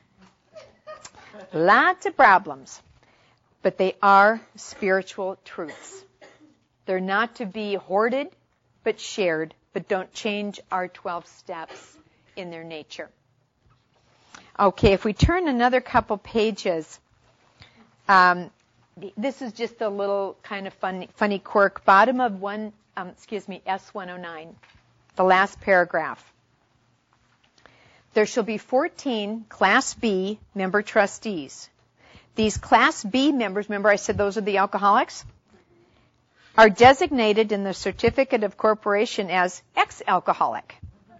Lots of problems. But they are spiritual truths. They're not to be hoarded, but shared, but don't change our twelve steps in their nature. Okay, if we turn another couple pages, um, this is just a little kind of funny, funny quirk. Bottom of one, um, excuse me, S one oh nine, the last paragraph. There shall be fourteen Class B member trustees. These Class B members, remember I said those are the alcoholics, are designated in the certificate of corporation as ex-alcoholic.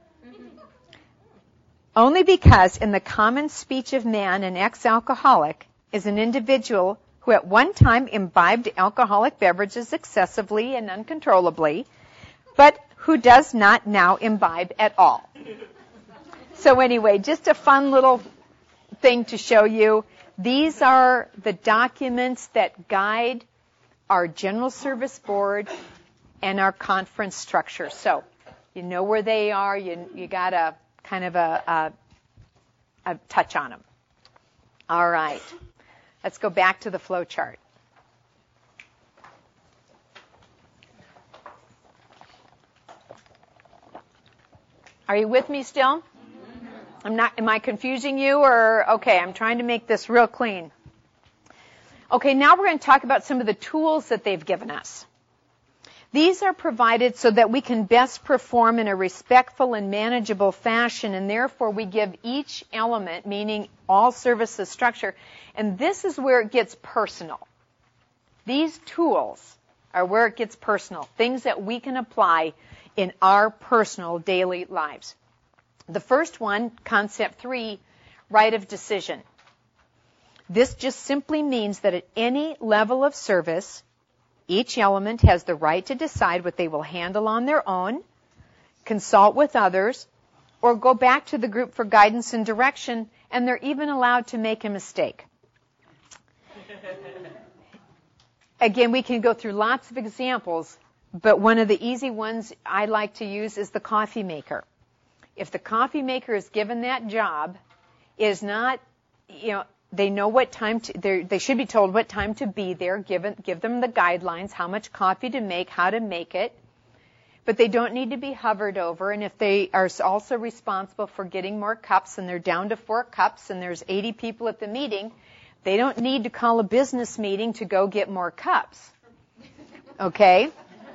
Only because in the common speech of man, an ex-alcoholic is an individual who at one time imbibed alcoholic beverages excessively and uncontrollably, but who does not now imbibe at all. So anyway, just a fun little thing to show you. These are the documents that guide our General Service Board and our conference structure. So you know where they are. You, you got a kind of a, a, a touch on them. All right. Let's go back to the flow chart. Are you with me still? I'm not, am I confusing you or, okay, I'm trying to make this real clean. Okay, now we're going to talk about some of the tools that they've given us. These are provided so that we can best perform in a respectful and manageable fashion, and therefore we give each element, meaning all services structure, and this is where it gets personal. These tools are where it gets personal, things that we can apply in our personal daily lives. The first one, concept three, right of decision. This just simply means that at any level of service, each element has the right to decide what they will handle on their own, consult with others, or go back to the group for guidance and direction, and they're even allowed to make a mistake. Again, we can go through lots of examples, but one of the easy ones I like to use is the coffee maker. If the coffee maker is given that job, is not, you know, they know what time to, they should be told what time to be there, give, it, give them the guidelines, how much coffee to make, how to make it, but they don't need to be hovered over, and if they are also responsible for getting more cups, and they're down to four cups, and there's eighty people at the meeting, they don't need to call a business meeting to go get more cups. Okay?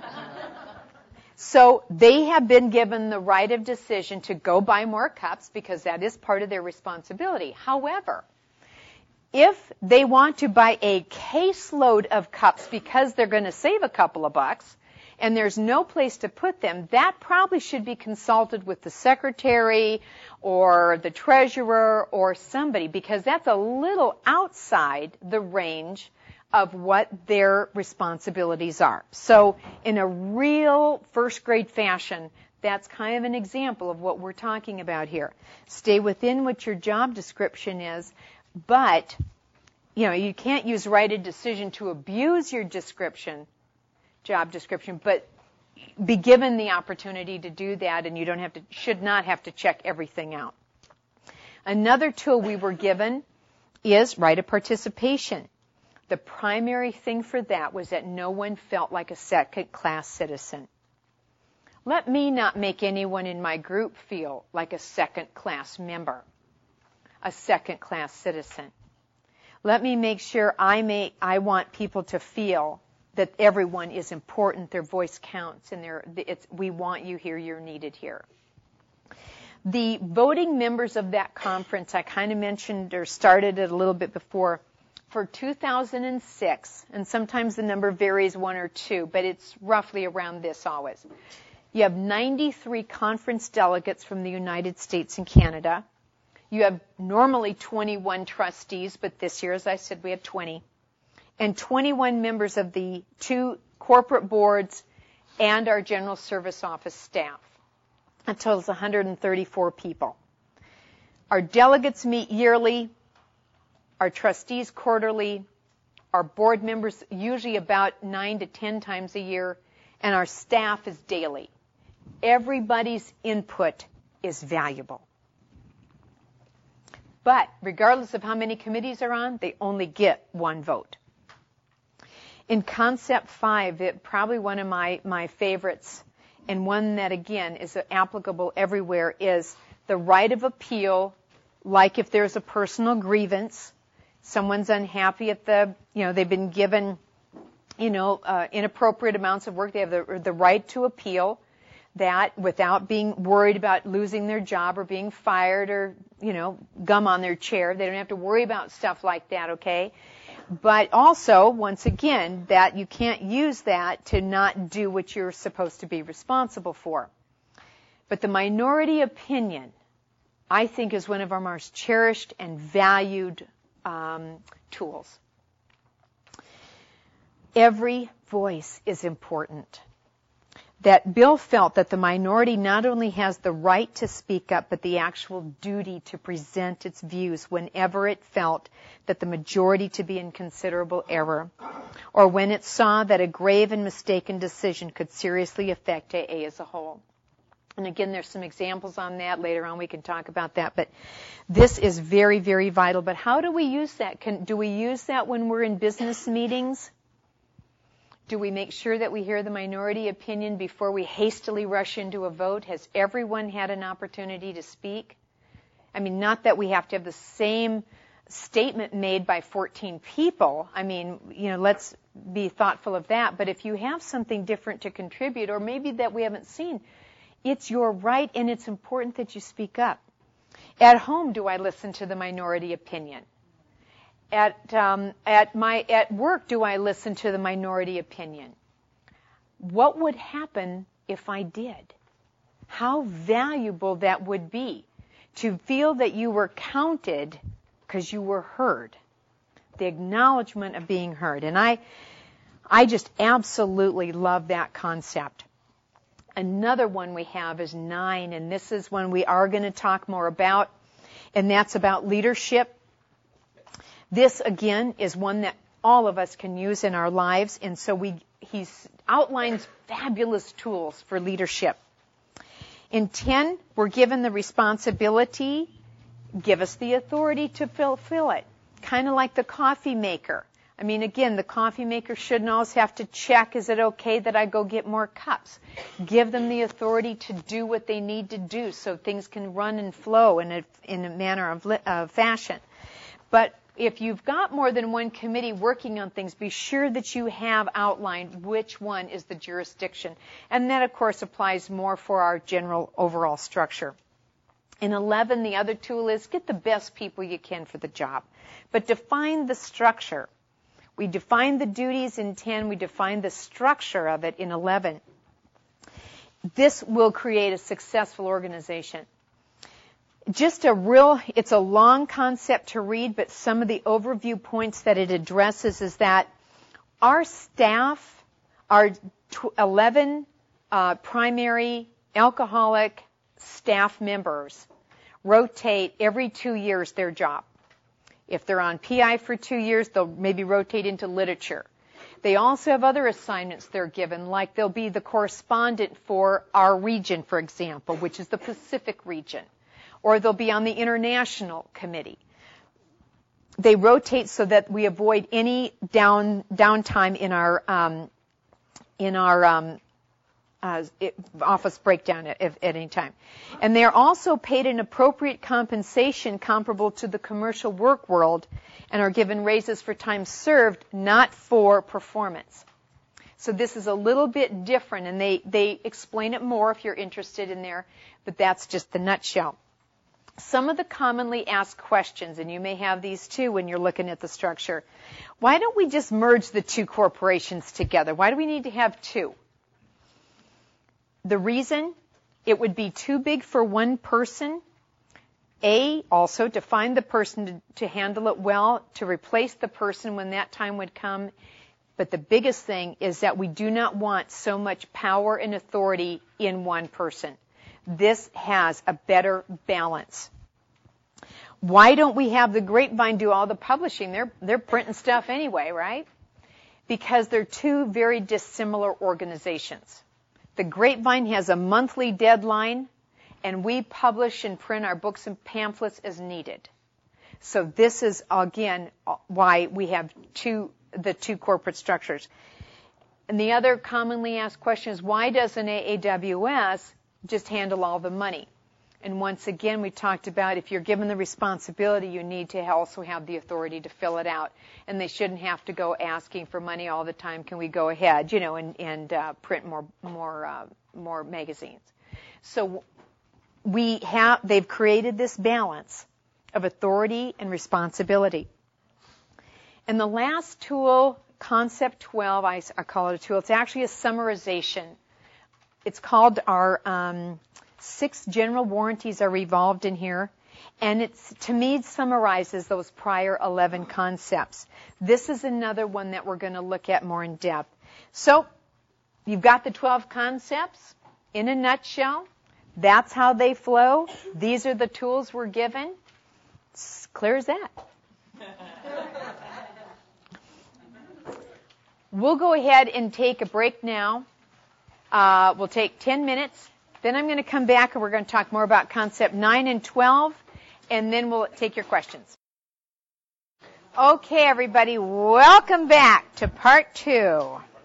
So they have been given the right of decision to go buy more cups because that is part of their responsibility. However, if they want to buy a caseload of cups because they're going to save a couple of bucks and there's no place to put them, that probably should be consulted with the secretary or the treasurer or somebody, because that's a little outside the range of what their responsibilities are. So in a real first grade fashion, That's kind of an example of what we're talking about here. Stay within what your job description is, but, you know, you can't use righted decision to abuse your description, job description, but be given the opportunity to do that, and you don't have to, should not have to check everything out. Another tool we were given is right of participation. The primary thing for that was that no one felt like a second-class citizen. Let me not make anyone in my group feel like a second-class member, a second-class citizen. Let me make sure I may, I want people to feel that everyone is important, their voice counts, and it's, we want you here, you're needed here. The voting members of that conference, I kind of mentioned or started it a little bit before, for two thousand six, and sometimes the number varies one or two, but it's roughly around this always. You have ninety-three conference delegates from the United States and Canada. You have normally twenty-one trustees, but this year, as I said, we have twenty. And twenty-one members of the two corporate boards and our general service office staff. That totals one hundred thirty-four people. Our delegates meet yearly, our trustees quarterly, our board members usually about nine to ten times a year, and our staff is daily. Everybody's input is valuable. But regardless of how many committees are on, they only get one vote. In concept five, it, probably one of my, my favorites, and one that, again, is applicable everywhere, is the right of appeal, like if there's a personal grievance, someone's unhappy at the, you know, they've been given, you know, uh, inappropriate amounts of work, they have the, the right to appeal that without being worried about losing their job or being fired or, you know, gum on their chair. They don't have to worry about stuff like that, okay? But also, once again, that you can't use that to not do what you're supposed to be responsible for. But the minority opinion, I think, is one of our most cherished and valued um, tools. Every voice is important. That Bill felt that the minority not only has the right to speak up, but the actual duty to present its views whenever it felt that the majority to be in considerable error, or when it saw that a grave and mistaken decision could seriously affect A A as a whole. And again, there's some examples on that. Later on we can talk about that. But this is very, very vital. But how do we use that? Can, do we use that when we're in business meetings? Do we make sure that we hear the minority opinion before we hastily rush into a vote? Has everyone had an opportunity to speak? I mean, not that we have to have the same statement made by fourteen people. I mean, you know, let's be thoughtful of that. But if you have something different to contribute, or maybe that we haven't seen, it's your right and it's important that you speak up. At home, do I listen to the minority opinion? At um, at my at work, do I listen to the minority opinion? What would happen if I did? How valuable that would be to feel that you were counted because you were heard. The acknowledgement of being heard. And I I just absolutely love that concept. Another one we have is nine, and this is one we are going to talk more about, and that's about leadership. This, again, is one that all of us can use in our lives, and so we he outlines fabulous tools for leadership. In ten, we're given the responsibility, give us the authority to fulfill it, kind of like the coffee maker. I mean, again, the coffee maker shouldn't always have to check, is it okay that I go get more cups? Give them the authority to do what they need to do so things can run and flow in a, in a manner of uh, fashion. But if you've got more than one committee working on things, be sure that you have outlined which one is the jurisdiction. And that, of course, applies more for our general overall structure. In eleven, the other tool is get the best people you can for the job. But define the structure. We define the duties in ten. We define the structure of it in eleven. This will create a successful organization. Just a real, it's a long concept to read, but some of the overview points that it addresses is that our staff, our eleven uh, primary alcoholic staff members rotate every two years their job. If they're on P I for two years, they'll maybe rotate into literature. They also have other assignments they're given, like they'll be the correspondent for our region, for example, which is the Pacific region, or they'll be on the international committee. They rotate so that we avoid any down downtime in our um, in our um, uh, office breakdown at, at any time. And they are also paid an appropriate compensation comparable to the commercial work world, and are given raises for time served, not for performance. So this is a little bit different, and they, they explain it more if you're interested in there, but that's just the nutshell. Some of the commonly asked questions, and you may have these too when you're looking at the structure. Why don't we just merge the two corporations together? Why do we need to have two? The reason, it would be too big for one person. A, also to find the person to, to handle it well, to replace the person when that time would come. But the biggest thing is that we do not want so much power and authority in one person. This has a better balance. Why don't we have the Grapevine do all the publishing? They're, they're printing stuff anyway, right? Because they're two very dissimilar organizations. The Grapevine has a monthly deadline, and we publish and print our books and pamphlets as needed. So this is, again, why we have two, the two corporate structures. And the other commonly asked question is, why doesn't A A W S just handle all the money? And once again, we talked about if you're given the responsibility, you need to also have the authority to fill it out. And they shouldn't have to go asking for money all the time. Can we go ahead, you know, and, and uh, print more, more, uh, more magazines? So we have, they've created this balance of authority and responsibility. And the last tool, Concept twelve, I, I call it a tool. It's actually a summarization. It's called our um, six general warranties are revolved in here. And it's, to me, it summarizes those prior eleven concepts. This is another one that we're going to look at more in depth. So you've got the twelve concepts in a nutshell. That's how they flow. These are the tools we're given. It's clear as that. We'll go ahead and take a break now. Uh, we'll take ten minutes. Then I'm going to come back and we're going to talk more about concept nine and twelve, and then we'll take your questions. Okay, everybody, welcome back to part two.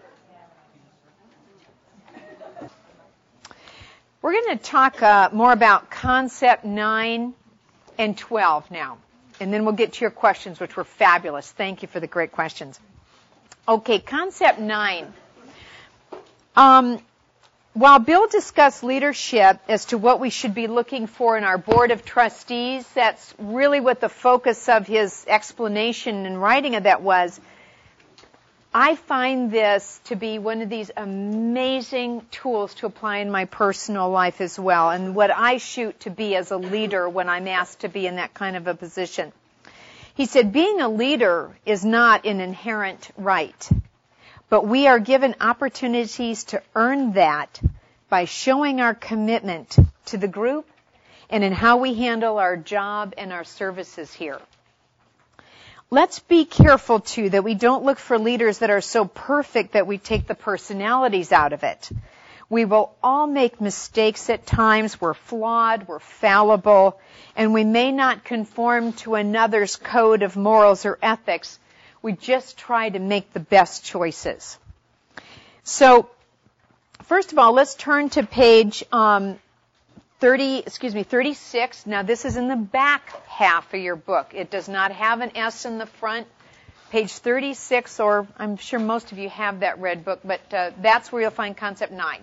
We're going to talk uh, more about concept nine and twelve now, and then we'll get to your questions, which were fabulous. Thank you for the great questions. Okay, concept nine. Um, while Bill discussed leadership as to what we should be looking for in our board of trustees, that's really what the focus of his explanation and writing of that was. I find this to be one of these amazing tools to apply in my personal life as well, and what I shoot to be as a leader when I'm asked to be in that kind of a position. He said, being a leader is not an inherent right, but we are given opportunities to earn that by showing our commitment to the group and in how we handle our job and our services here. Let's be careful, too, that we don't look for leaders that are so perfect that we take the personalities out of it. We will all make mistakes at times. We're flawed, we're fallible, and we may not conform to another's code of morals or ethics. We just try to make the best choices. So, first of all, let's turn to page um, thirty, excuse me, thirty-six. Now, this is in the back half of your book. It does not have an S in the front. Page thirty-six, or I'm sure most of you have that red book, but uh, that's where you'll find concept nine.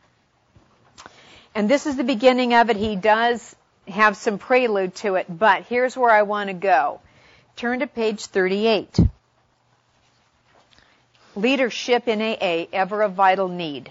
And this is the beginning of it. He does have some prelude to it, but here's where I want to go. Turn to page thirty-eight. Leadership in A A, ever a vital need.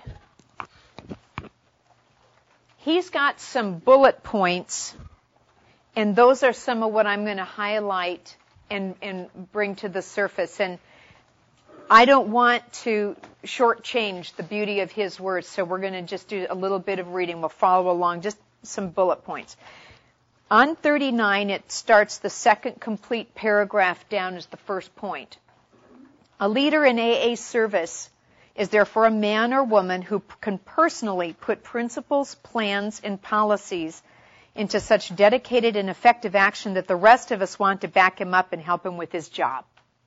He's got some bullet points, and those are some of what I'm going to highlight and, and bring to the surface. And I don't want to shortchange the beauty of his words, so we're going to just do a little bit of reading. We'll follow along, just some bullet points. On thirty-nine, it starts the second complete paragraph down as the first point. A leader in A A service is therefore a man or woman who can personally put principles, plans, and policies into such dedicated and effective action that the rest of us want to back him up and help him with his job.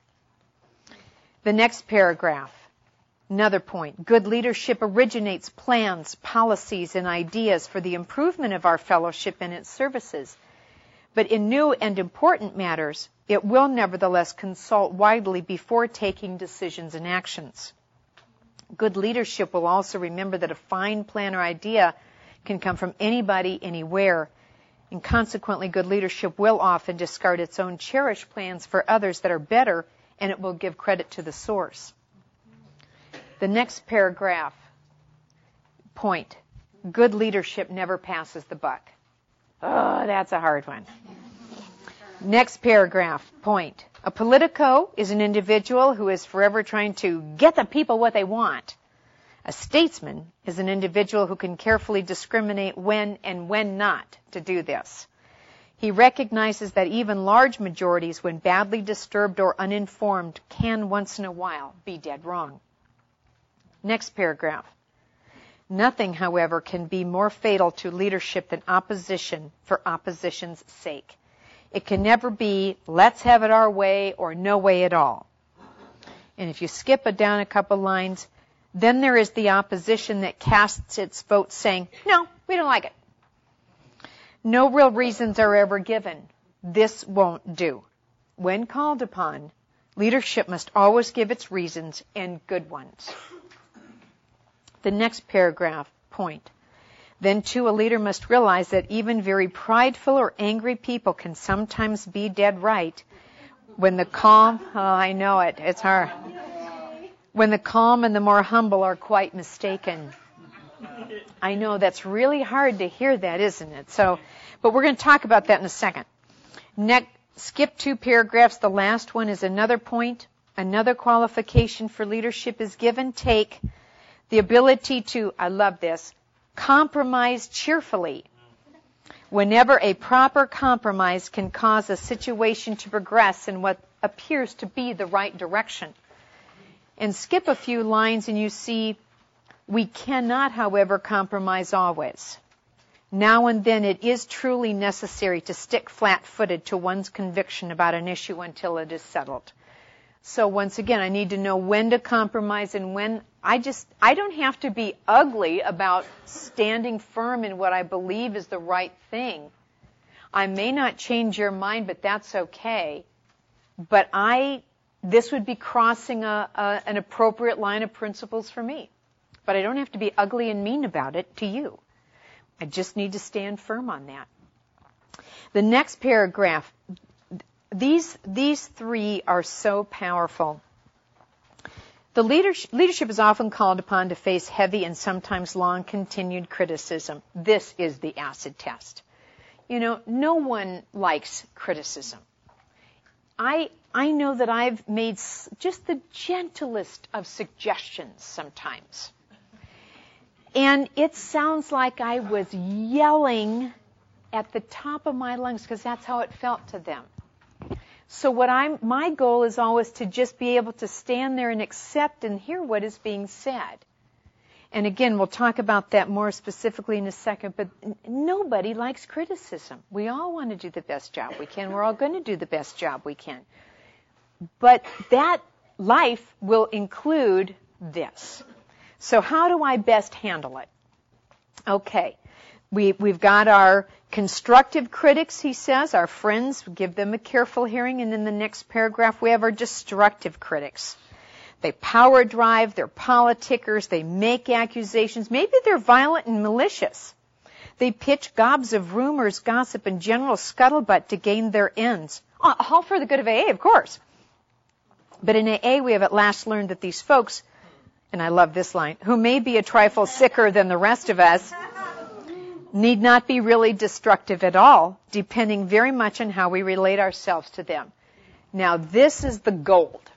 The next paragraph, another point. Good leadership originates plans, policies, and ideas for the improvement of our fellowship and its services. But in new and important matters, it will nevertheless consult widely before taking decisions and actions. Good leadership will also remember that a fine plan or idea can come from anybody, anywhere, and consequently good leadership will often discard its own cherished plans for others that are better, and it will give credit to the source. The next paragraph, point. Good leadership never passes the buck. Oh, that's a hard one. Next paragraph, point. A politico is an individual who is forever trying to get the people what they want. A statesman is an individual who can carefully discriminate when and when not to do this. He recognizes that even large majorities, when badly disturbed or uninformed, can once in a while be dead wrong. Next paragraph. Nothing, however, can be more fatal to leadership than opposition for opposition's sake. It can never be, let's have it our way or no way at all. And if you skip it down a couple lines, then there is the opposition that casts its vote saying, no, we don't like it. No real reasons are ever given. This won't do. When called upon, leadership must always give its reasons, and good ones. The next paragraph, point. Then, too, a leader must realize that even very prideful or angry people can sometimes be dead right when the calm, oh, I know it, it's hard. When the calm and the more humble are quite mistaken. I know that's really hard to hear that, isn't it? So, but we're going to talk about that in a second. Next, skip two paragraphs. The last one is another point. Another qualification for leadership is give and take. The ability to, I love this, compromise cheerfully. Whenever a proper compromise can cause a situation to progress in what appears to be the right direction. And skip a few lines and you see, we cannot, however, compromise always. Now and then it is truly necessary to stick flat-footed to one's conviction about an issue until it is settled. So once again, I need to know when to compromise and when. I just, I don't have to be ugly about standing firm in what I believe is the right thing. I may not change your mind, but that's okay. But I, this would be crossing a, a, an appropriate line of principles for me. But I don't have to be ugly and mean about it to you. I just need to stand firm on that. The next paragraph, these, these three are so powerful. The leadership, leadership is often called upon to face heavy and sometimes long continued criticism. This is the acid test. You know, no one likes criticism. I, I know that I've made just the gentlest of suggestions sometimes. And it sounds like I was yelling at the top of my lungs because that's how it felt to them. So what I'm, my goal is always to just be able to stand there and accept and hear what is being said. And again, we'll talk about that more specifically in a second, but nobody likes criticism. We all want to do the best job we can. We're all going to do the best job we can. But that life will include this. So how do I best handle it? Okay. We, we've got our constructive critics, he says, our friends, give them a careful hearing. And in the next paragraph, we have our destructive critics. They power drive, they're politickers, they make accusations. Maybe they're violent and malicious. They pitch gobs of rumors, gossip, and general scuttlebutt to gain their ends. All for the good of A A, of course. But in A A, we have at last learned that these folks, and I love this line, who may be a trifle sicker than the rest of us, need not be really destructive at all, depending very much on how we relate ourselves to them. Now, this is the gold.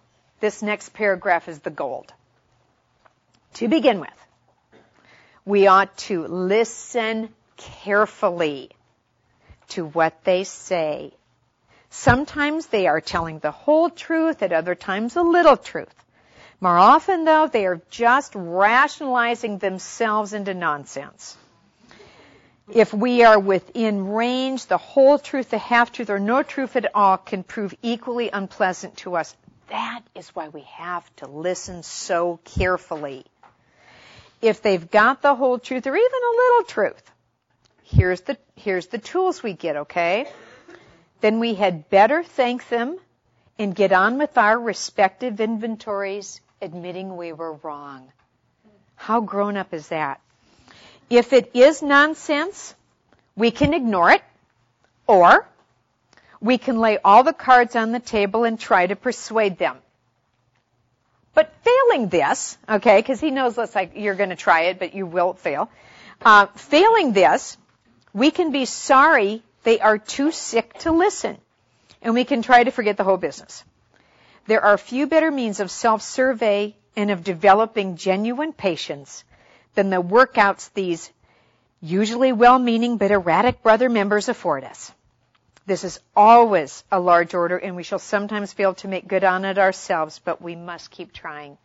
this next paragraph is the gold. To begin with, we ought to listen carefully to what they say. Sometimes they are telling the whole truth, at other times a little truth. More often, though, they are just rationalizing themselves into nonsense. If we are within range, the whole truth, the half-truth, or no truth at all can prove equally unpleasant to us. That is why we have to listen so carefully. If they've got the whole truth or even a little truth, here's the, here's the tools we get, okay? Then we had better thank them and get on with our respective inventories, admitting we were wrong. How grown up is that? If it is nonsense, we can ignore it, or we can lay all the cards on the table and try to persuade them. But failing this, okay, because he knows less like you're going to try it, but you will fail. Uh, failing this, we can be sorry they are too sick to listen, and we can try to forget the whole business. There are few better means of self-survey and of developing genuine patience than the workouts these usually well-meaning but erratic brother members afford us. This is always a large order, and we shall sometimes fail to make good on it ourselves, but we must keep trying.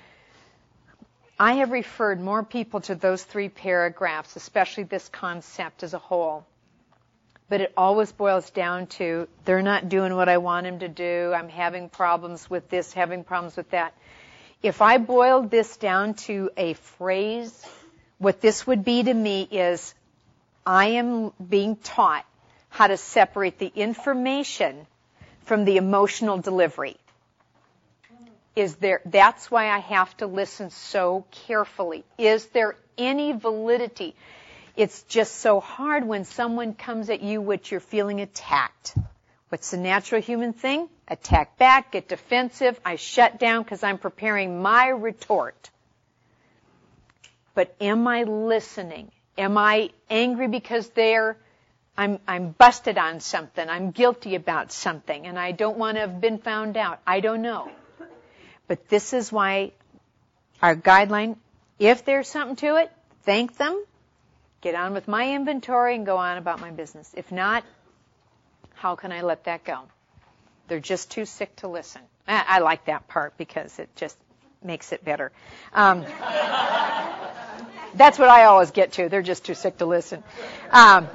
I have referred more people to those three paragraphs, especially this concept as a whole. But it always boils down to, they're not doing what I want them to do. I'm having problems with this, having problems with that. If I boiled this down to a phrase, what this would be to me is, I am being taught how to separate the information from the emotional delivery. Is there, that's why I have to listen so carefully. Is there any validity? It's just so hard when someone comes at you which you're feeling attacked. What's the natural human thing? Attack back, get defensive. I shut down because I'm preparing my retort. But am I listening? Am I angry because they're, I'm, I'm busted on something, I'm guilty about something, and I don't want to have been found out? I don't know. But this is why our guideline, if there's something to it, thank them, get on with my inventory, and go on about my business. If not, how can I let that go? They're just too sick to listen. I, I like that part because it just makes it better. Um, that's what I always get to. They're just too sick to listen. Um,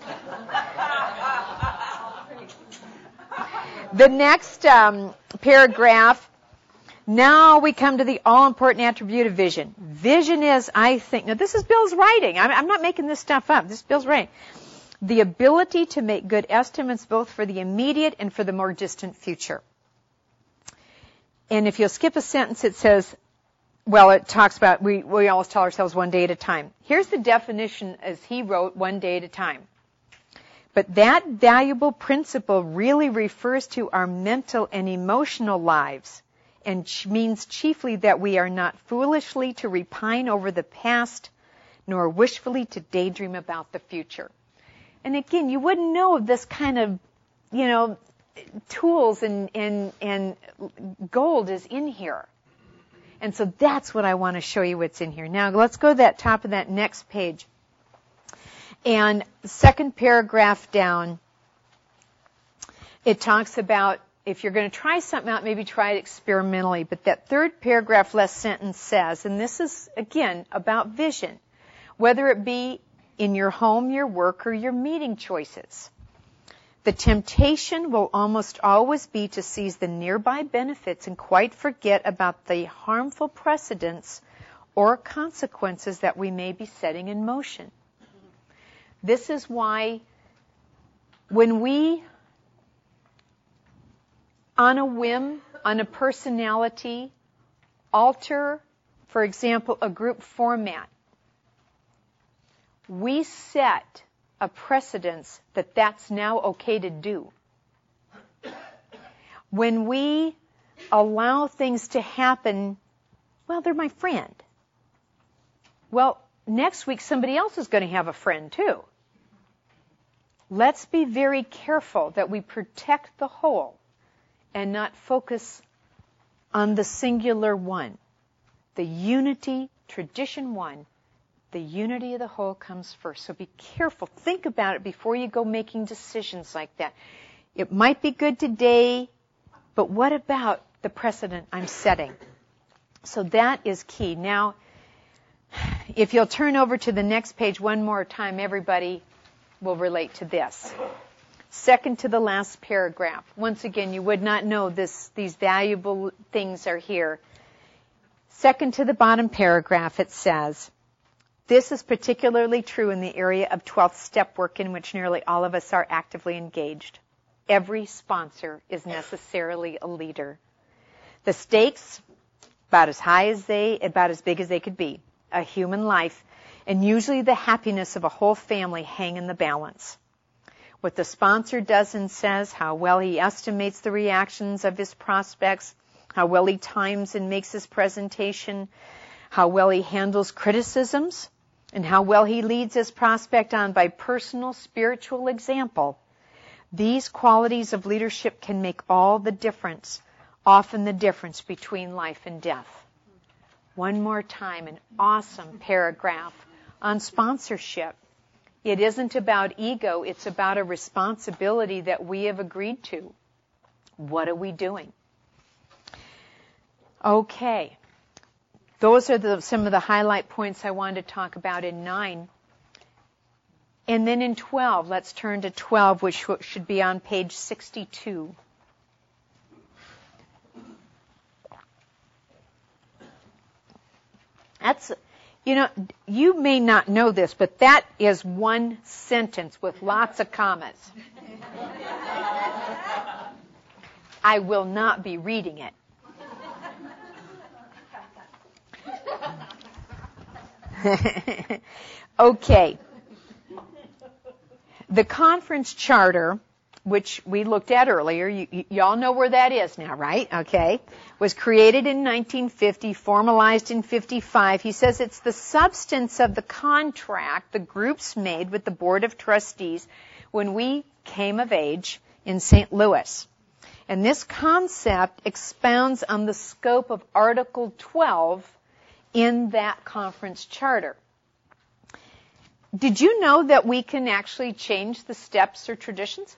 the next um, paragraph, now we come to the all-important attribute of vision. Vision is, I think, now this is Bill's writing. I'm, I'm not making this stuff up. This is Bill's writing. The ability to make good estimates both for the immediate and for the more distant future. And if you'll skip a sentence, it says, well, it talks about, we, we always tell ourselves one day at a time. Here's the definition as he wrote, one day at a time. But that valuable principle really refers to our mental and emotional lives, and means chiefly that we are not foolishly to repine over the past, nor wishfully to daydream about the future. And again, you wouldn't know of this kind of, you know, tools and, and, and gold is in here. And so that's what I want to show you what's in here. Now, let's go to that top of that next page. And the second paragraph down, it talks about if you're going to try something out, maybe try it experimentally. But that third paragraph, last sentence says, and this is, again, about vision, whether it be in your home, your work, or your meeting choices. The temptation will almost always be to seize the nearby benefits and quite forget about the harmful precedents or consequences that we may be setting in motion. This is why when we, on a whim, on a personality, alter, for example, a group format, we set a precedence that that's now okay to do. When we allow things to happen, well, they're my friend. Well, next week somebody else is going to have a friend too. Let's be very careful that we protect the whole and not focus on the singular one. The unity, tradition one, the unity of the whole comes first. So be careful. Think about it before you go making decisions like that. It might be good today, but what about the precedent I'm setting? So that is key. Now, if you'll turn over to the next page one more time, everybody will relate to this. Second to the last paragraph. Once again, you would not know this. These valuable things are here. Second to the bottom paragraph, it says, this is particularly true in the area of twelfth step work in which nearly all of us are actively engaged. Every sponsor is necessarily a leader. The stakes, about as high as they, about as big as they could be. A human life, and usually the happiness of a whole family hang in the balance. What the sponsor does and says, how well he estimates the reactions of his prospects, how well he times and makes his presentation, how well he handles criticisms, and how well he leads his prospect on by personal spiritual example. These qualities of leadership can make all the difference, often the difference between life and death. One more time, an awesome paragraph on sponsorship. It isn't about ego, it's about a responsibility that we have agreed to. What are we doing? Okay. Those are the, some of the highlight points I wanted to talk about in nine. And then in twelve, let's turn to twelve, which should be on page sixty-two. That's, you know, you may not know this, but that is one sentence with lots of commas. I will not be reading it. Okay. The conference charter, which we looked at earlier, you, y- y'all know where that is now, right? Okay. Was created in nineteen fifty, formalized in fifty-five. He says it's the substance of the contract the groups made with the Board of Trustees when we came of age in Saint Louis. And this concept expounds on the scope of Article twelve in that conference charter. Did you know that we can actually change the steps or traditions?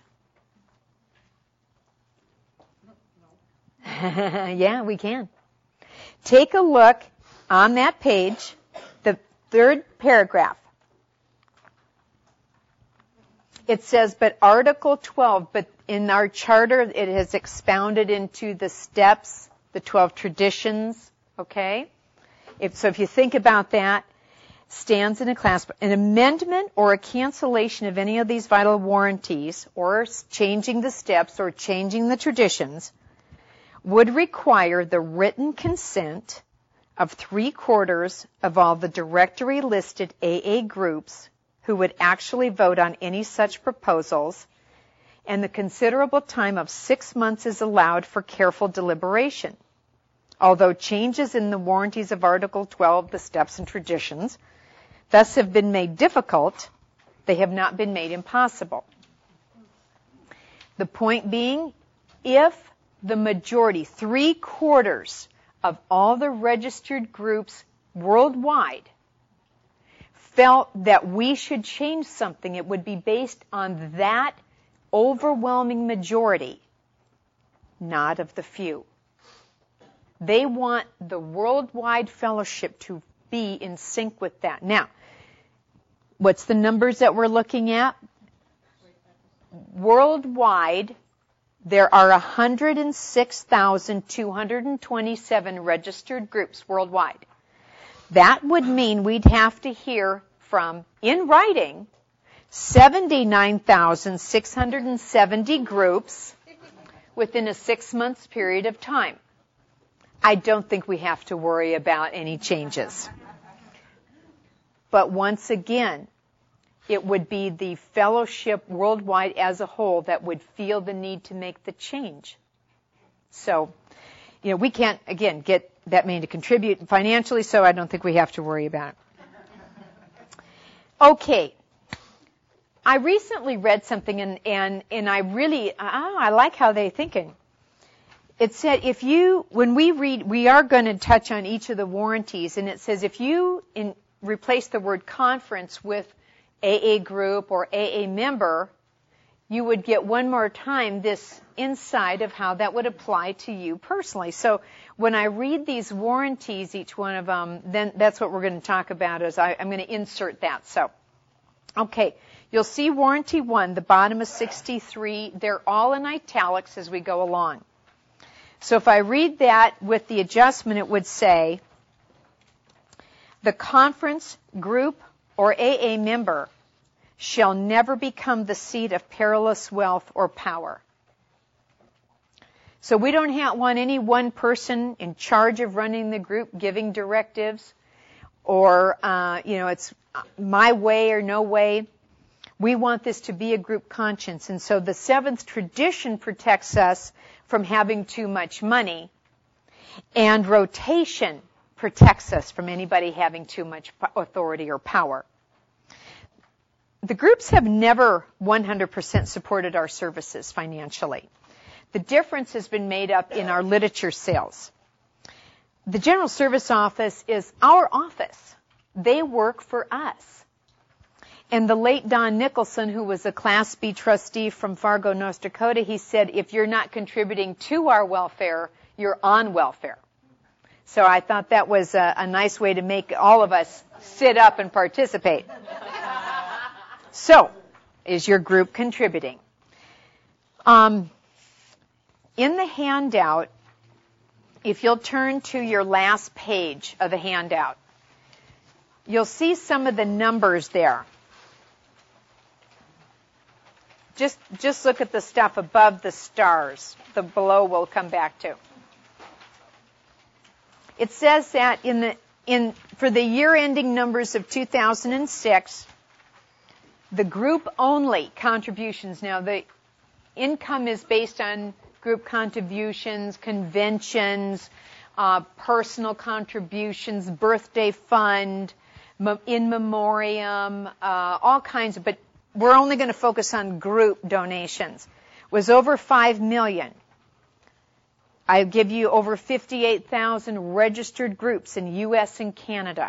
Yeah, we can. Take a look on that page, the third paragraph. It says, but Article twelve, but in our charter it has expounded into the steps, the twelve traditions, okay? If, so if you think about that, stands in a class, an amendment or a cancellation of any of these vital warranties or changing the steps or changing the traditions would require the written consent of three-quarters of all the directory-listed A A groups who would actually vote on any such proposals, and the considerable time of six months is allowed for careful deliberation. Although changes in the warranties of Article twelve, the steps and traditions, thus have been made difficult, they have not been made impossible. The point being, if the majority, three-quarters of all the registered groups worldwide felt that we should change something, it would be based on that overwhelming majority, not of the few. They want the worldwide fellowship to be in sync with that. Now, what's the numbers that we're looking at? Worldwide, there are one hundred six thousand two hundred twenty-seven registered groups worldwide. That would mean we'd have to hear from, in writing, seventy-nine thousand six hundred seventy groups within a six-month period of time. I don't think we have to worry about any changes. But once again, it would be the fellowship worldwide as a whole that would feel the need to make the change. So, you know, we can't, again, get that many to contribute financially, so I don't think we have to worry about it. Okay. I recently read something, and, and, and I really, oh, I like how they're thinking. it said if you, when we read, we are going to touch on each of the warranties, and it says if you in, replace the word conference with A A group or A A member, you would get one more time this insight of how that would apply to you personally. So when I read these warranties, each one of them, then that's what we're going to talk about is I, I'm going to insert that. So, okay, you'll see warranty one, the bottom of sixty-three. They're all in italics as we go along. So if I read that with the adjustment, it would say, the conference, group, or A A member shall never become the seat of perilous wealth or power. So we don't have, want any one person in charge of running the group giving directives or, uh, you know, it's my way or no way. We want this to be a group conscience. And so the seventh tradition protects us from having too much money, and rotation protects us from anybody having too much authority or power. The groups have never one hundred percent supported our services financially. The difference has been made up in our literature sales. The General Service Office is our office. They work for us. And the late Don Nicholson, who was a Class B trustee from Fargo, North Dakota, he said, if you're not contributing to our welfare, you're on welfare. So I thought that was a, a nice way to make all of us sit up and participate. So, is your group contributing? Um, in the handout, if you'll turn to your last page of the handout, you'll see some of the numbers there. Just, just look at the stuff above the stars. The below we'll come back to. It says that in the, in, for the year-ending numbers of two thousand six, the group-only contributions, now the income is based on group contributions, conventions, uh, personal contributions, birthday fund, in memoriam, uh, all kinds of, but we're only going to focus on group donations, was over five million. I give you over fifty-eight thousand registered groups in U S and Canada.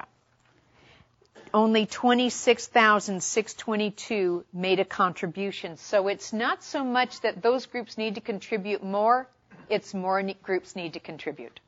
Only twenty-six thousand six hundred twenty-two made a contribution. So it's not so much that those groups need to contribute more, it's more groups need to contribute.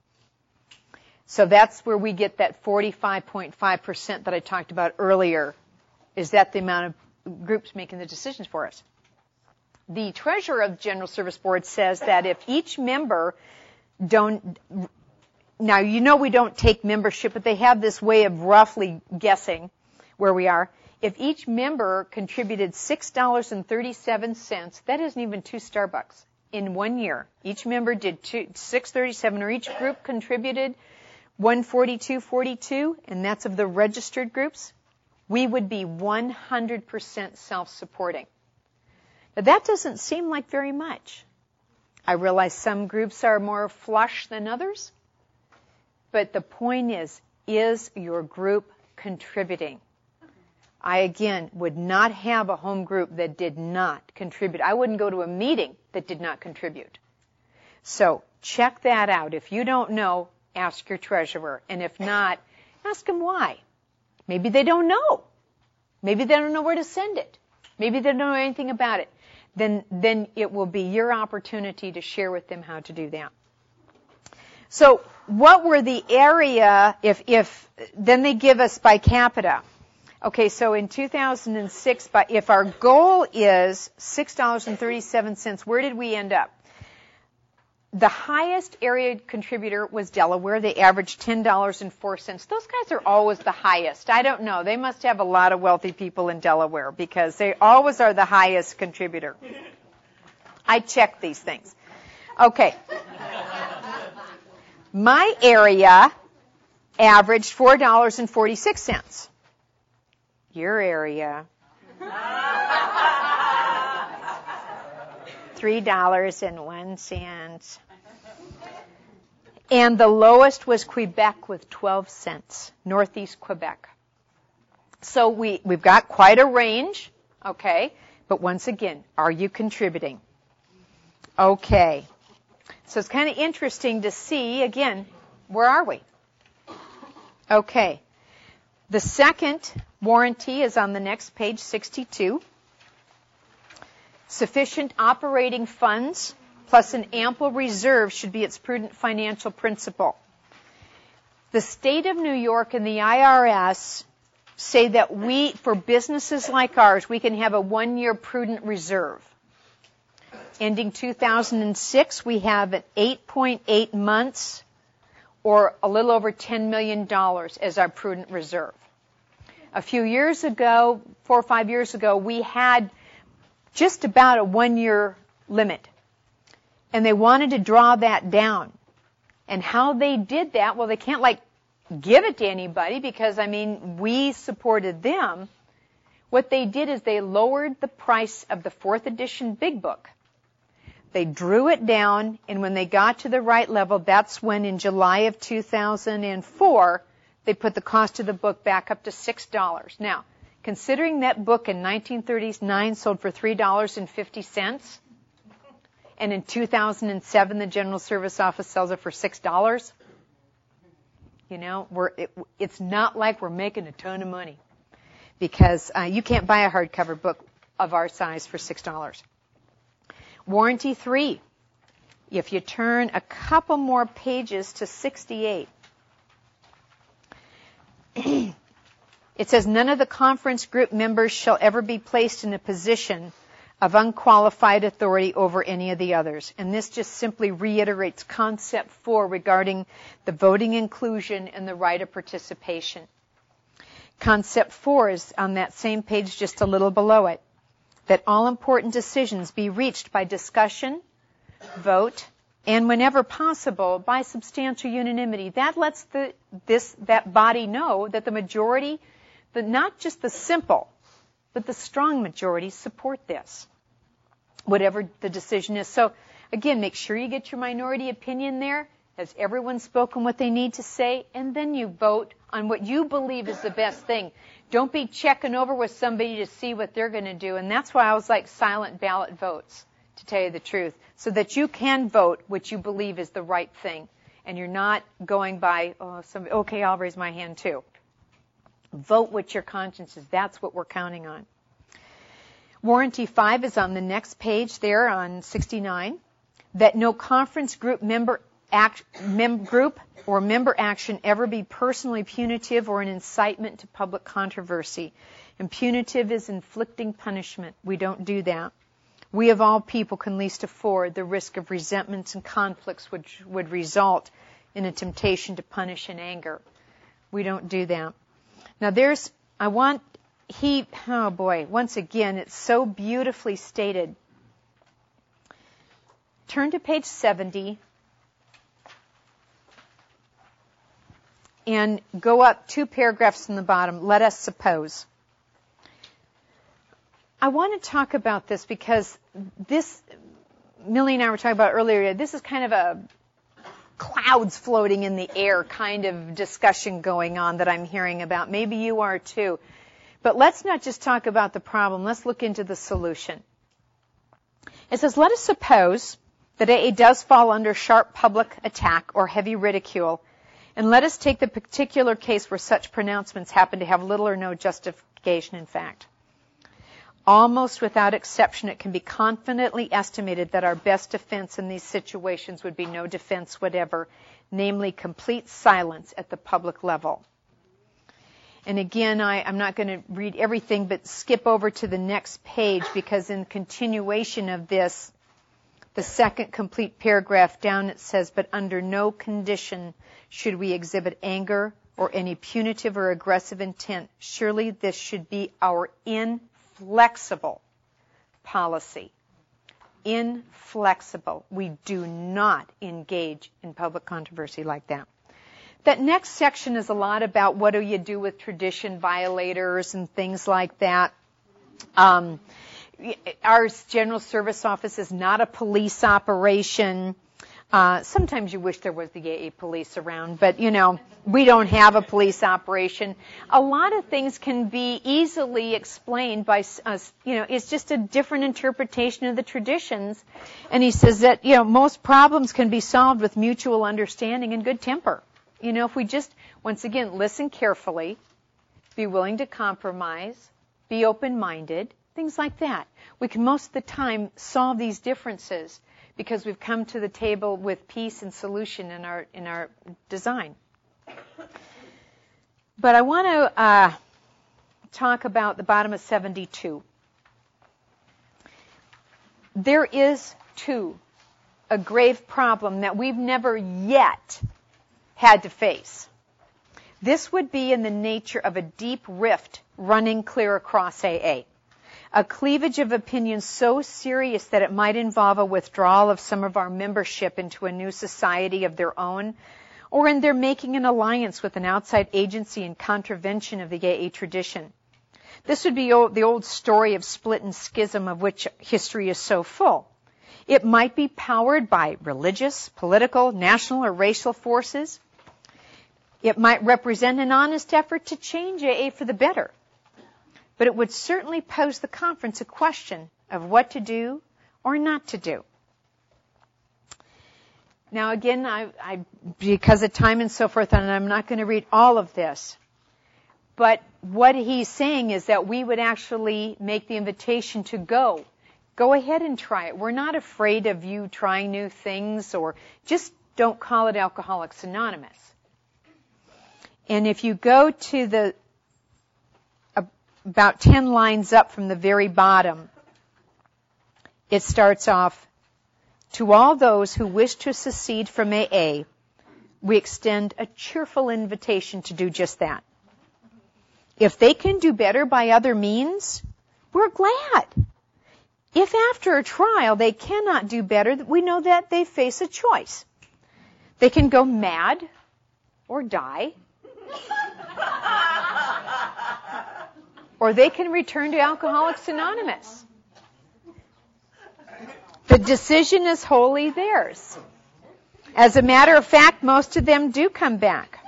So that's where we get that forty-five point five percent that I talked about earlier. Is that the amount of groups making the decisions for us? The treasurer of the General Service Board says that if each member don't, now you know we don't take membership, but they have this way of roughly guessing where we are. If each member contributed six dollars and thirty-seven cents, that isn't even two Starbucks in one year. Each member did two, six thirty-seven, or each group contributed one forty-two forty-two, and that's of the registered groups. We would be one hundred percent self-supporting. Now, that doesn't seem like very much. I realize some groups are more flush than others, but the point is, is your group contributing? I, again, would not have a home group that did not contribute. I wouldn't go to a meeting that did not contribute. So check that out. If you don't know, ask your treasurer. And if not, ask them why. Maybe they don't know. Maybe they don't know where to send it. Maybe they don't know anything about it. Then, then it will be your opportunity to share with them how to do that. So what were the area, if, if, then they give us by capita. Okay, so in two thousand six, if our goal is six dollars and thirty-seven cents, where did we end up? The highest area contributor was Delaware. They averaged ten dollars and four cents. Those guys are always the highest. I don't know. They must have a lot of wealthy people in Delaware because they always are the highest contributor. I check these things. Okay. My area averaged four dollars and forty-six cents. Your area, three dollars and one cent. And the lowest was Quebec with twelve cents, Northeast Quebec. So we, we've got quite a range, okay? But once again, are you contributing? Okay. So it's kind of interesting to see, again, where are we? Okay. The second warranty is on the next page, sixty-two. Sufficient operating funds plus an ample reserve should be its prudent financial principle. The state of New York and the I R S say that we, for businesses like ours, we can have a one-year prudent reserve. Ending two thousand six, we have an eight point eight months or a little over ten million dollars as our prudent reserve. A few years ago, four or five years ago, we had just about a one-year limit. And they wanted to draw that down. And how they did that, well, they can't, like, give it to anybody because, I mean, we supported them. What they did is they lowered the price of the fourth edition Big Book. They drew it down, and when they got to the right level, that's when in July of two thousand four, they put the cost of the book back up to six dollars. Now, considering that book in nineteen thirty-nine sold for three dollars and fifty cents, and in two thousand seven the General Service Office sells it for six dollars, you know, we're, it, it's not like we're making a ton of money because uh, you can't buy a hardcover book of our size for six dollars. Warranty three, if you turn a couple more pages to sixty-eight, it says none of the conference group members shall ever be placed in a position of unqualified authority over any of the others. And this just simply reiterates concept four regarding the voting inclusion and the right of participation. Concept four is on that same page just a little below it, that all important decisions be reached by discussion, vote, and whenever possible, by substantial unanimity. That lets the, this, that body know that the majority, the, not just the simple, but the strong majority support this, whatever the decision is. So, again, make sure you get your minority opinion there. Has everyone spoken what they need to say? And then you vote on what you believe is the best thing. Don't be checking over with somebody to see what they're going to do. And that's why I was like silent ballot votes, to tell you the truth, so that you can vote what you believe is the right thing. And you're not going by, oh, somebody, okay, I'll raise my hand too. Vote what your conscience is. That's what we're counting on. Warranty five is on the next page there on sixty-nine, that no conference group member act, mem, group or member action ever be personally punitive or an incitement to public controversy. And punitive is inflicting punishment. We don't do that. We of all people can least afford the risk of resentments and conflicts which would result in a temptation to punish and anger. We don't do that. Now there's, I want, he, oh boy, once again, it's so beautifully stated. Turn to page seventy and go up two paragraphs from the bottom. Let us suppose. I want to talk about this because this, Millie and I were talking about earlier, this is kind of a clouds floating in the air kind of discussion going on that I'm hearing about. Maybe you are too. But let's not just talk about the problem. Let's look into the solution. It says, let us suppose that A A does fall under sharp public attack or heavy ridicule, and let us take the particular case where such pronouncements happen to have little or no justification in fact. Almost without exception, it can be confidently estimated that our best defense in these situations would be no defense whatever, namely complete silence at the public level. And again, I, I'm not going to read everything, but skip over to the next page because in continuation of this, the second complete paragraph down, it says, but under no condition should we exhibit anger or any punitive or aggressive intent. Surely this should be our inflexible policy. Inflexible. We do not engage in public controversy like that. That next section is a lot about what do you do with tradition violators and things like that. Um, our General Service Office is not a police operation. Uh, sometimes you wish there was the A A police around, but, you know, we don't have a police operation. A lot of things can be easily explained by us, you know, it's just a different interpretation of the traditions. And he says that, you know, most problems can be solved with mutual understanding and good temper. You know, if we just, once again, listen carefully, be willing to compromise, be open-minded, things like that. We can most of the time solve these differences because we've come to the table with peace and solution in our in our design. But I want to uh, talk about the bottom of seventy-two. There is, too, a grave problem that we've never yet had to face. This would be in the nature of a deep rift running clear across A A. A cleavage of opinions so serious that it might involve a withdrawal of some of our membership into a new society of their own, or in their making an alliance with an outside agency in contravention of the A A tradition. This would be old, the old story of split and schism of which history is so full. It might be powered by religious, political, national, or racial forces. It might represent an honest effort to change A A for the better. But it would certainly pose the conference a question of what to do or not to do. Now, again, I, I, because of time and so forth, and I'm not going to read all of this, but what he's saying is that we would actually make the invitation to go. Go ahead and try it. We're not afraid of you trying new things, or just don't call it Alcoholics Anonymous. And if you go to the about ten lines up from the very bottom, it starts off, to all those who wish to secede from A A, we extend a cheerful invitation to do just that. If they can do better by other means, we're glad. If after a trial they cannot do better, we know that they face a choice. They can go mad or die, or they can return to Alcoholics Anonymous. The decision is wholly theirs. As a matter of fact, most of them do come back.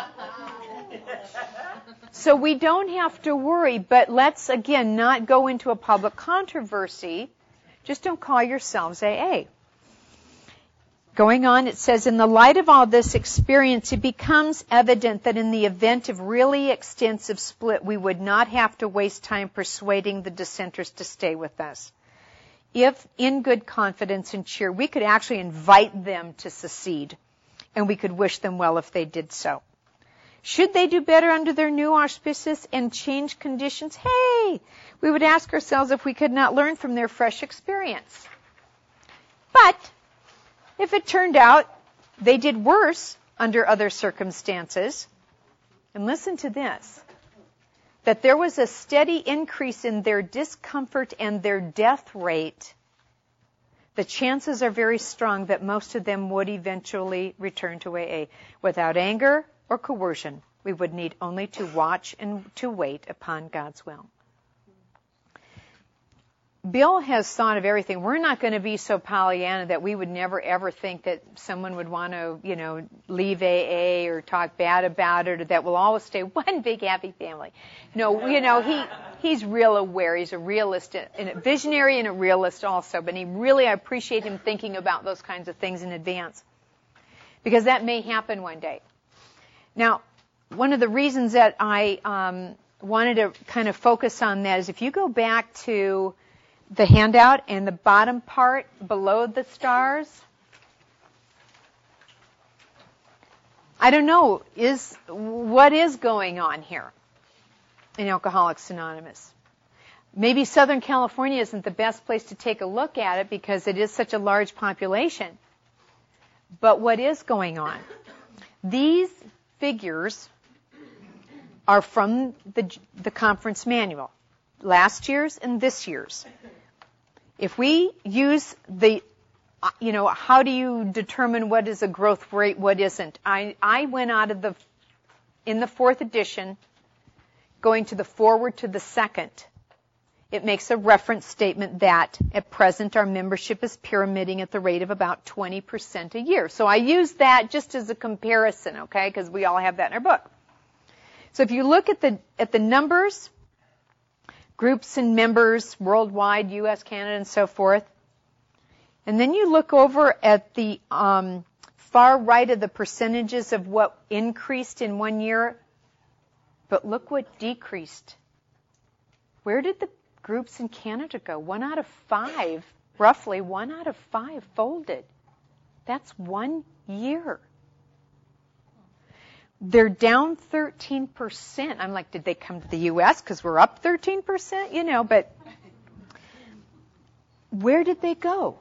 So we don't have to worry, but let's, again, not go into a public controversy. Just don't call yourselves A A. Going on, it says, in the light of all this experience, it becomes evident that in the event of really extensive split, we would not have to waste time persuading the dissenters to stay with us. If, in good confidence and cheer, we could actually invite them to secede, and we could wish them well if they did so. Should they do better under their new auspices and change conditions? Hey, we would ask ourselves if we could not learn from their fresh experience. But if it turned out they did worse under other circumstances, and listen to this, that there was a steady increase in their discomfort and their death rate, the chances are very strong that most of them would eventually return to A A without anger or coercion. We would need only to watch and to wait upon God's will. Bill has thought of everything. We're not going to be so Pollyanna that we would never ever think that someone would want to, you know, leave A A or talk bad about it, or that we'll always stay one big happy family. No, you know, he he's real aware. He's a realist, and a visionary and a realist also. But he really, I appreciate him thinking about those kinds of things in advance, because that may happen one day. Now, one of the reasons that I um, wanted to kind of focus on that is if you go back to the handout and the bottom part below the stars, I don't know, is what is going on here in Alcoholics Anonymous? Maybe Southern California isn't the best place to take a look at it because it is such a large population. But what is going on? These figures are from the, the conference manual, last year's and this year's. If we use the, you know, how do you determine what is a growth rate, what isn't? I, I went out of the, in the fourth edition, going to the forward to the second, it makes a reference statement that at present our membership is pyramiding at the rate of about twenty percent a year. So I use that just as a comparison, okay, because we all have that in our book. So if you look at the at the numbers, groups and members worldwide, U S, Canada, and so forth, and then you look over at the um, far right of the percentages of what increased in one year, but look what decreased. Where did the groups in Canada go? One out of five, roughly one out of five folded. That's one year. They're down thirteen percent. I'm like, did they come to the U S because we're up thirteen percent? You know, but where did they go?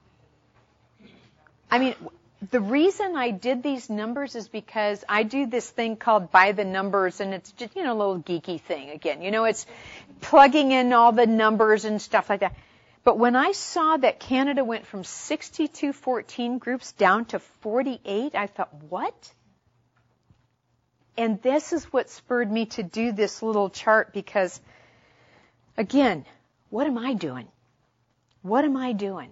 I mean, the reason I did these numbers is because I do this thing called by the numbers, and it's just, you know, a little geeky thing again. You know, it's plugging in all the numbers and stuff like that. But when I saw that Canada went from sixty-two fourteen groups down to forty-eight, I thought, what? And this is what spurred me to do this little chart because, again, what am I doing? What am I doing?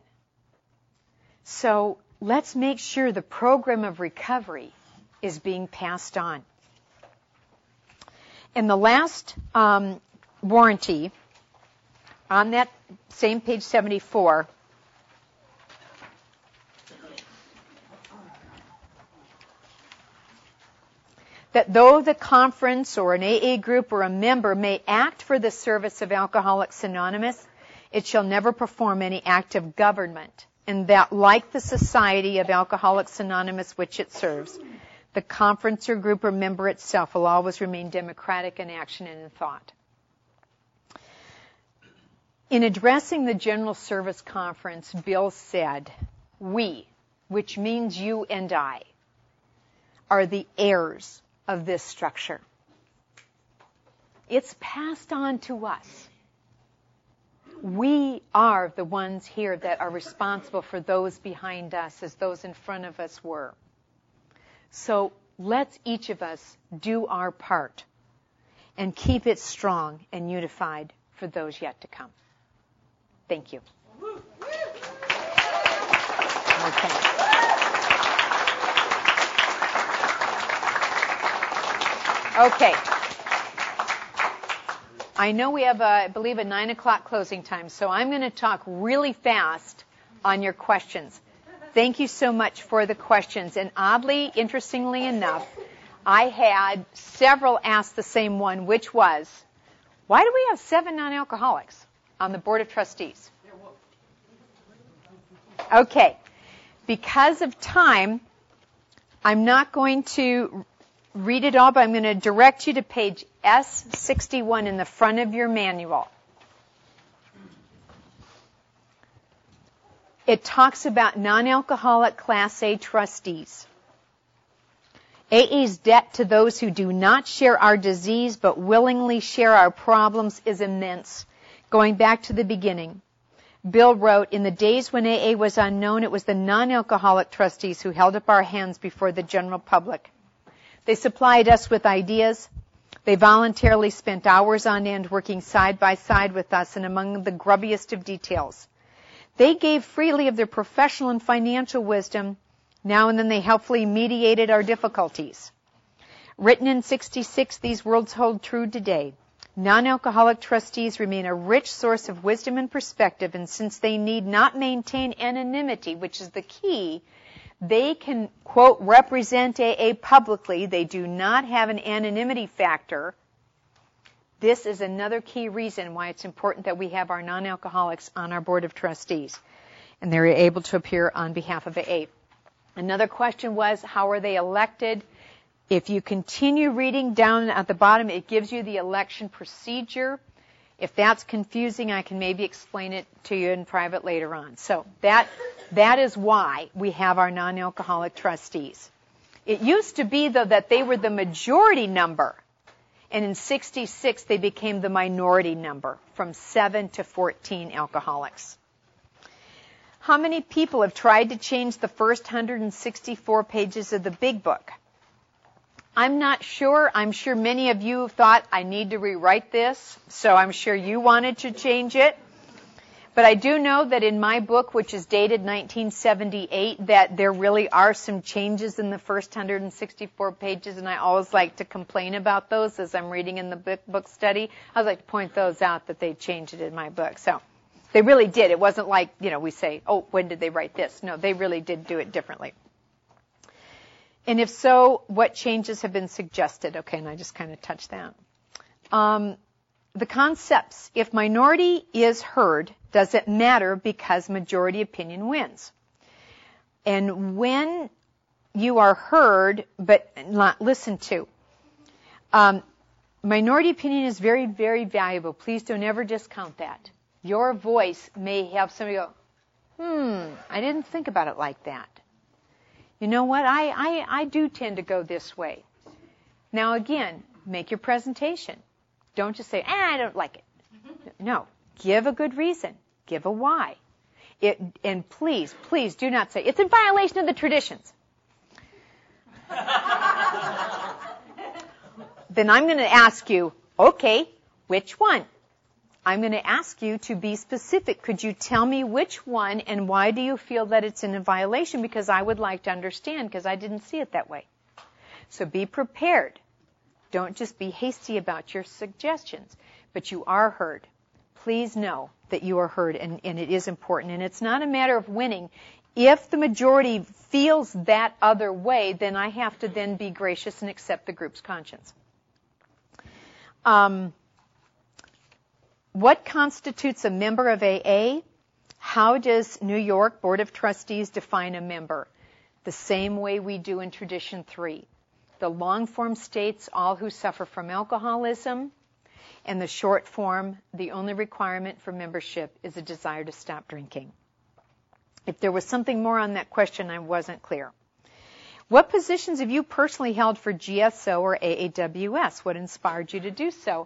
So let's make sure the program of recovery is being passed on. And the last um, warranty on that same page seventy-four, that though the conference or an A A group or a member may act for the service of Alcoholics Anonymous, it shall never perform any act of government, and that, like the Society of Alcoholics Anonymous which it serves, the conference or group or member itself will always remain democratic in action and in thought. In addressing the General Service Conference, Bill said, we, which means you and I, are the heirs of this structure. It's passed on to us. We are the ones here that are responsible for those behind us as those in front of us were. So let's each of us do our part and keep it strong and unified for those yet to come. Thank you. Okay. Okay. I know we have, a, I believe, a nine o'clock closing time, so I'm going to talk really fast on your questions. Thank you so much for the questions. And oddly, interestingly enough, I had several ask the same one, which was, why do we have seven non-alcoholics on the Board of Trustees? Okay. Because of time, I'm not going to read it all, but I'm going to direct you to page S sixty-one in the front of your manual. It talks about non-alcoholic Class A trustees. A A's debt to those who do not share our disease but willingly share our problems is immense. Going back to the beginning, Bill wrote, in the days when A A was unknown, it was the non-alcoholic trustees who held up our hands before the general public. They supplied us with ideas. They voluntarily spent hours on end working side by side with us and among the grubbiest of details. They gave freely of their professional and financial wisdom. Now and then they helpfully mediated our difficulties. Written in sixty-six, these words hold true today. Non-alcoholic trustees remain a rich source of wisdom and perspective, and since they need not maintain anonymity, which is the key, they can, quote, represent A A publicly. They do not have an anonymity factor. This is another key reason why it's important that we have our non-alcoholics on our Board of Trustees, and they're able to appear on behalf of A A. Another question was, how are they elected? If you continue reading down at the bottom, it gives you the election procedure. If that's confusing, I can maybe explain it to you in private later on. So that that is why we have our non-alcoholic trustees. It used to be, though, that they were the majority number. And in sixty-six, they became the minority number, from seven to fourteen alcoholics. How many people have tried to change the first one hundred sixty-four pages of the Big Book? I'm not sure. I'm sure many of you thought, I need to rewrite this, so I'm sure you wanted to change it. But I do know that in my book, which is dated nineteen seventy-eight, that there really are some changes in the first one hundred sixty-four pages, and I always like to complain about those as I'm reading in the book, book study. I always like to point those out that they changed it in my book. So they really did. It wasn't like, you know, we say, oh, when did they write this? No, they really did do it differently. And if so, what changes have been suggested? Okay, and I just kind of touched that. Um, the concepts, if minority is heard, does it matter because majority opinion wins? And when you are heard but not listened to, um, minority opinion is very, very valuable. Please don't ever discount that. Your voice may have somebody go, hmm, I didn't think about it like that. You know what? I, I, I do tend to go this way. Now, again, make your presentation. Don't just say, ah, I don't like it. No. Give a good reason. Give a why. It, and please, please do not say, it's in violation of the traditions. Then I'm going to ask you, okay, which one? I'm going to ask you to be specific. Could you tell me which one and why do you feel that it's in a violation? Because I would like to understand because I didn't see it that way. So be prepared. Don't just be hasty about your suggestions, but you are heard. Please know that you are heard, and, and it is important. And it's not a matter of winning. If the majority feels that other way, then I have to then be gracious and accept the group's conscience. Um, what constitutes a member of A A? How does New York Board of Trustees define a member? The same way we do in Tradition three. The long form states all who suffer from alcoholism, and the short form, the only requirement for membership is a desire to stop drinking. If there was something more on that question, I wasn't clear. What positions have you personally held for G S O or A A W S? What inspired you to do so?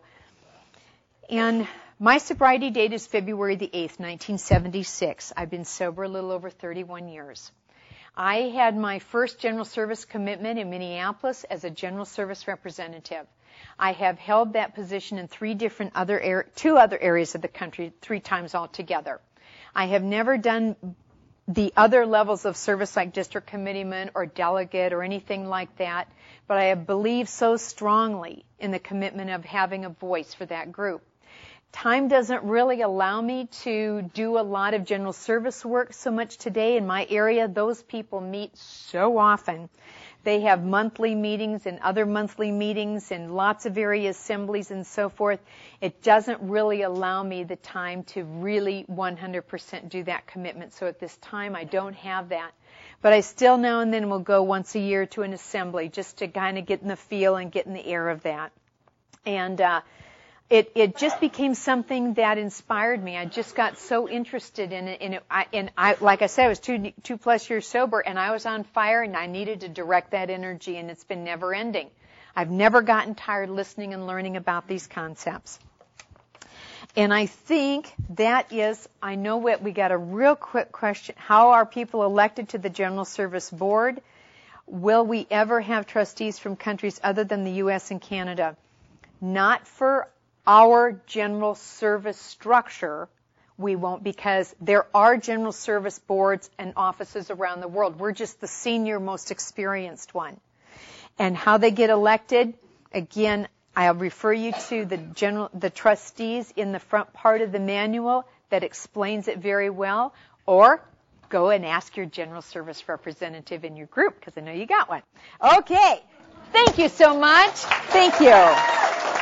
And my sobriety date is February the eighth, nineteen seventy-six. I've been sober a little over thirty-one years. I had my first general service commitment in Minneapolis as a general service representative. I have held that position in three different other er- two other areas of the country, three times altogether. I have never done the other levels of service like district committeeman or delegate or anything like that, but I have believed so strongly in the commitment of having a voice for that group. Time doesn't really allow me to do a lot of general service work so much today in my area. Those people meet so often. They have monthly meetings and other monthly meetings and lots of area assemblies and so forth. It doesn't really allow me the time to really one hundred percent do that commitment. So at this time, I don't have that. But I still now and then will go once a year to an assembly just to kind of get in the feel and get in the air of that. And uh, It, it just became something that inspired me. I just got so interested in it. And, it, I, and I, like I said, I was two, two plus years sober, and I was on fire, and I needed to direct that energy, and it's been never ending. I've never gotten tired listening and learning about these concepts. And I think that is, I know what, we got a real quick question. How are people elected to the General Service Board? Will we ever have trustees from countries other than the U S and Canada? Not for our general service structure, we won't, because there are general service boards and offices around the world. We're just the senior, most experienced one. And how they get elected, again, I'll refer you to the general, the trustees in the front part of the manual that explains it very well, or go and ask your general service representative in your group, because I know you got one. Okay. Thank you so much. Thank you.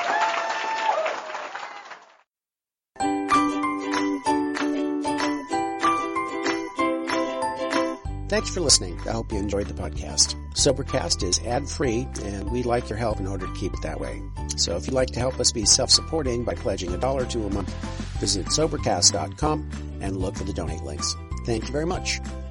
Thanks for listening. I hope you enjoyed the podcast. Sobercast is ad-free, and we'd like your help in order to keep it that way. So if you'd like to help us be self-supporting by pledging a dollar to a month, visit Sobercast dot com and look for the donate links. Thank you very much.